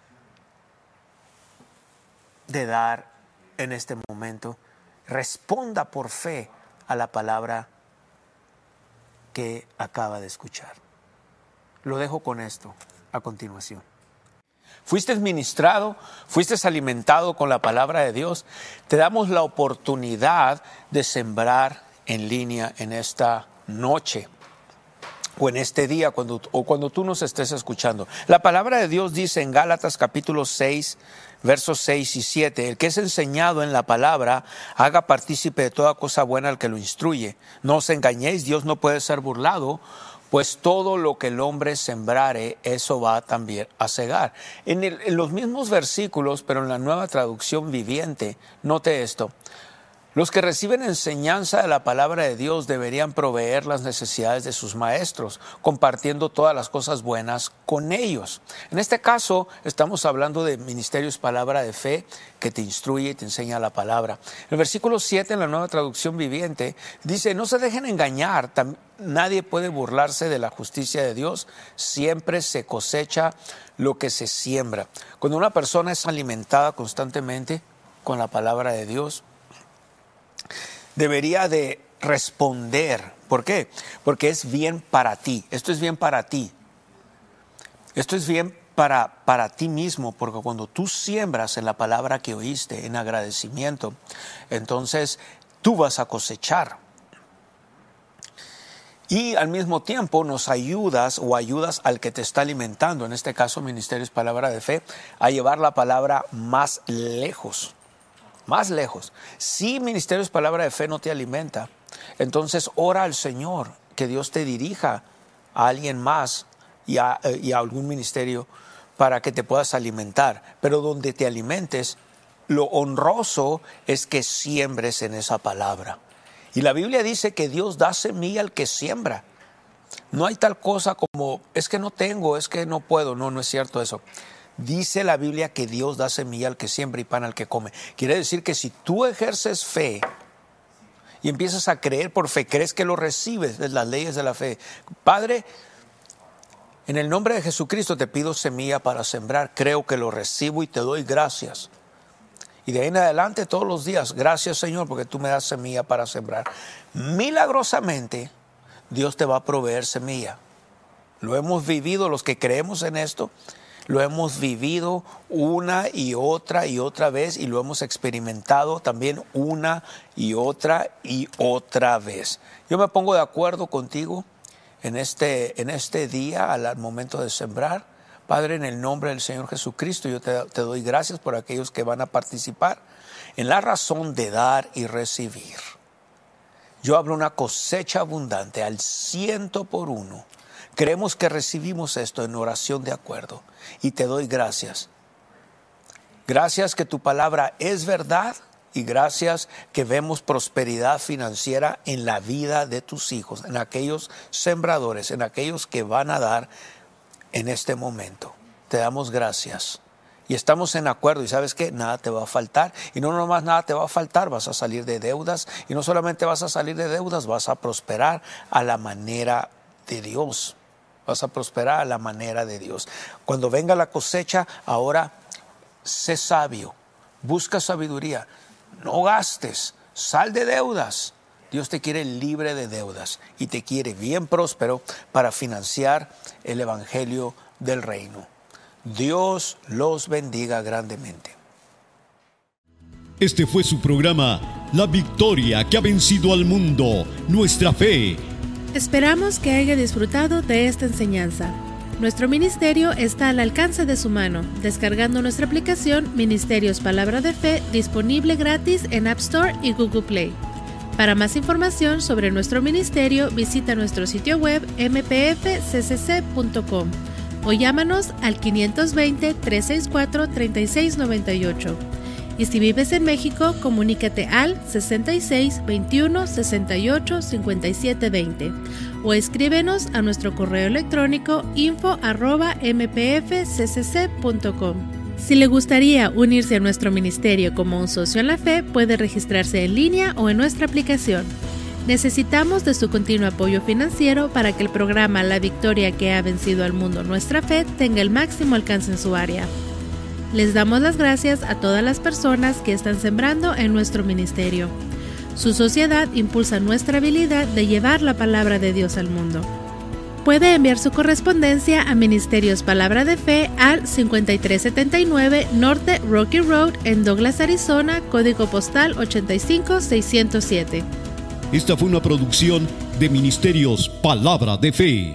de dar en este momento. Responda por fe a la palabra que acaba de escuchar. Lo dejo con esto a continuación. Fuiste ministrado, fuiste alimentado con la palabra de Dios. Te damos la oportunidad de sembrar en línea en esta noche o en este día cuando tú nos estés escuchando. La palabra de Dios dice en Gálatas capítulo 6, versos 6 y 7, el que es enseñado en la palabra, haga partícipe de toda cosa buena al que lo instruye. No os engañéis, Dios no puede ser burlado, pues todo lo que el hombre sembrare, eso va también a segar. En los mismos versículos, pero en la Nueva Traducción Viviente, note esto. Los que reciben enseñanza de la palabra de Dios deberían proveer las necesidades de sus maestros, compartiendo todas las cosas buenas con ellos. En este caso, estamos hablando de ministerios palabra de fe que te instruye y te enseña la palabra. El versículo 7 en la Nueva Traducción Viviente dice, no se dejen engañar, nadie puede burlarse de la justicia de Dios, siempre se cosecha lo que se siembra. Cuando una persona es alimentada constantemente con la palabra de Dios, debería de responder. ¿Por qué? Porque es bien para ti. Esto es bien para ti. Esto es bien para ti mismo, porque cuando tú siembras en la palabra que oíste, en agradecimiento, entonces tú vas a cosechar. Y al mismo tiempo nos ayudas o ayudas al que te está alimentando, en este caso Ministerios Palabra de Fe, a llevar la palabra más lejos. Más lejos. Si Ministerios Palabra de Fe no te alimenta, entonces ora al Señor que Dios te dirija a alguien más y a algún ministerio para que te puedas alimentar. Pero donde te alimentes, lo honroso es que siembres en esa palabra. Y la Biblia dice que Dios da semilla al que siembra. No hay tal cosa como, es que no tengo, es que no puedo. No, no es cierto eso. Dice la Biblia que Dios da semilla al que siembra y pan al que come. Quiere decir que si tú ejerces fe y empiezas a creer por fe, crees que lo recibes, de las leyes de la fe. Padre, en el nombre de Jesucristo te pido semilla para sembrar. Creo que lo recibo y te doy gracias. Y de ahí en adelante todos los días, gracias Señor porque tú me das semilla para sembrar. Milagrosamente Dios te va a proveer semilla. Lo hemos vivido, los que creemos en esto, lo hemos vivido una y otra vez y lo hemos experimentado también una y otra vez. Yo me pongo de acuerdo contigo en este día al momento de sembrar. Padre, en el nombre del Señor Jesucristo, yo te doy gracias por aquellos que van a participar en la razón de dar y recibir. Yo hablo una cosecha abundante al 100%. Creemos que recibimos esto en oración de acuerdo y te doy gracias. Gracias que tu palabra es verdad y gracias que vemos prosperidad financiera en la vida de tus hijos, en aquellos sembradores, en aquellos que van a dar en este momento. Te damos gracias y estamos en acuerdo y sabes que nada te va a faltar y no nomás nada te va a faltar, vas a salir de deudas y no solamente vas a salir de deudas, vas a prosperar a la manera de Dios. Vas a prosperar a la manera de Dios. Cuando venga la cosecha, ahora sé sabio, busca sabiduría, no gastes, sal de deudas. Dios te quiere libre de deudas y te quiere bien próspero para financiar el evangelio del reino. Dios los bendiga grandemente. Este fue su programa, La Victoria que ha vencido al mundo, nuestra fe. Esperamos que haya disfrutado de esta enseñanza. Nuestro ministerio está al alcance de su mano, descargando nuestra aplicación Ministerios Palabra de Fe, disponible gratis en App Store y Google Play. Para más información sobre nuestro ministerio, visita nuestro sitio web mpfccc.com o llámanos al 520-364-3698. Y si vives en México, comunícate al 66 21 68 57 20 o escríbenos a nuestro correo electrónico info@mpfccc.com. Si le gustaría unirse a nuestro ministerio como un socio en la fe, puede registrarse en línea o en nuestra aplicación. Necesitamos de su continuo apoyo financiero para que el programa La Victoria que ha vencido al mundo, nuestra fe, tenga el máximo alcance en su área. Les damos las gracias a todas las personas que están sembrando en nuestro ministerio. Su sociedad impulsa nuestra habilidad de llevar la palabra de Dios al mundo. Puede enviar su correspondencia a Ministerios Palabra de Fe al 5379 Norte Rocky Road en Douglas, Arizona, código postal 85607. Esta fue una producción de Ministerios Palabra de Fe.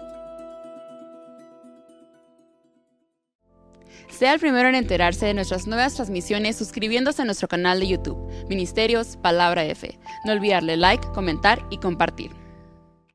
Sea el primero en enterarse de nuestras nuevas transmisiones suscribiéndose a nuestro canal de YouTube, Ministerios Palabra de Fe. No olvide darle like, comentar y compartir.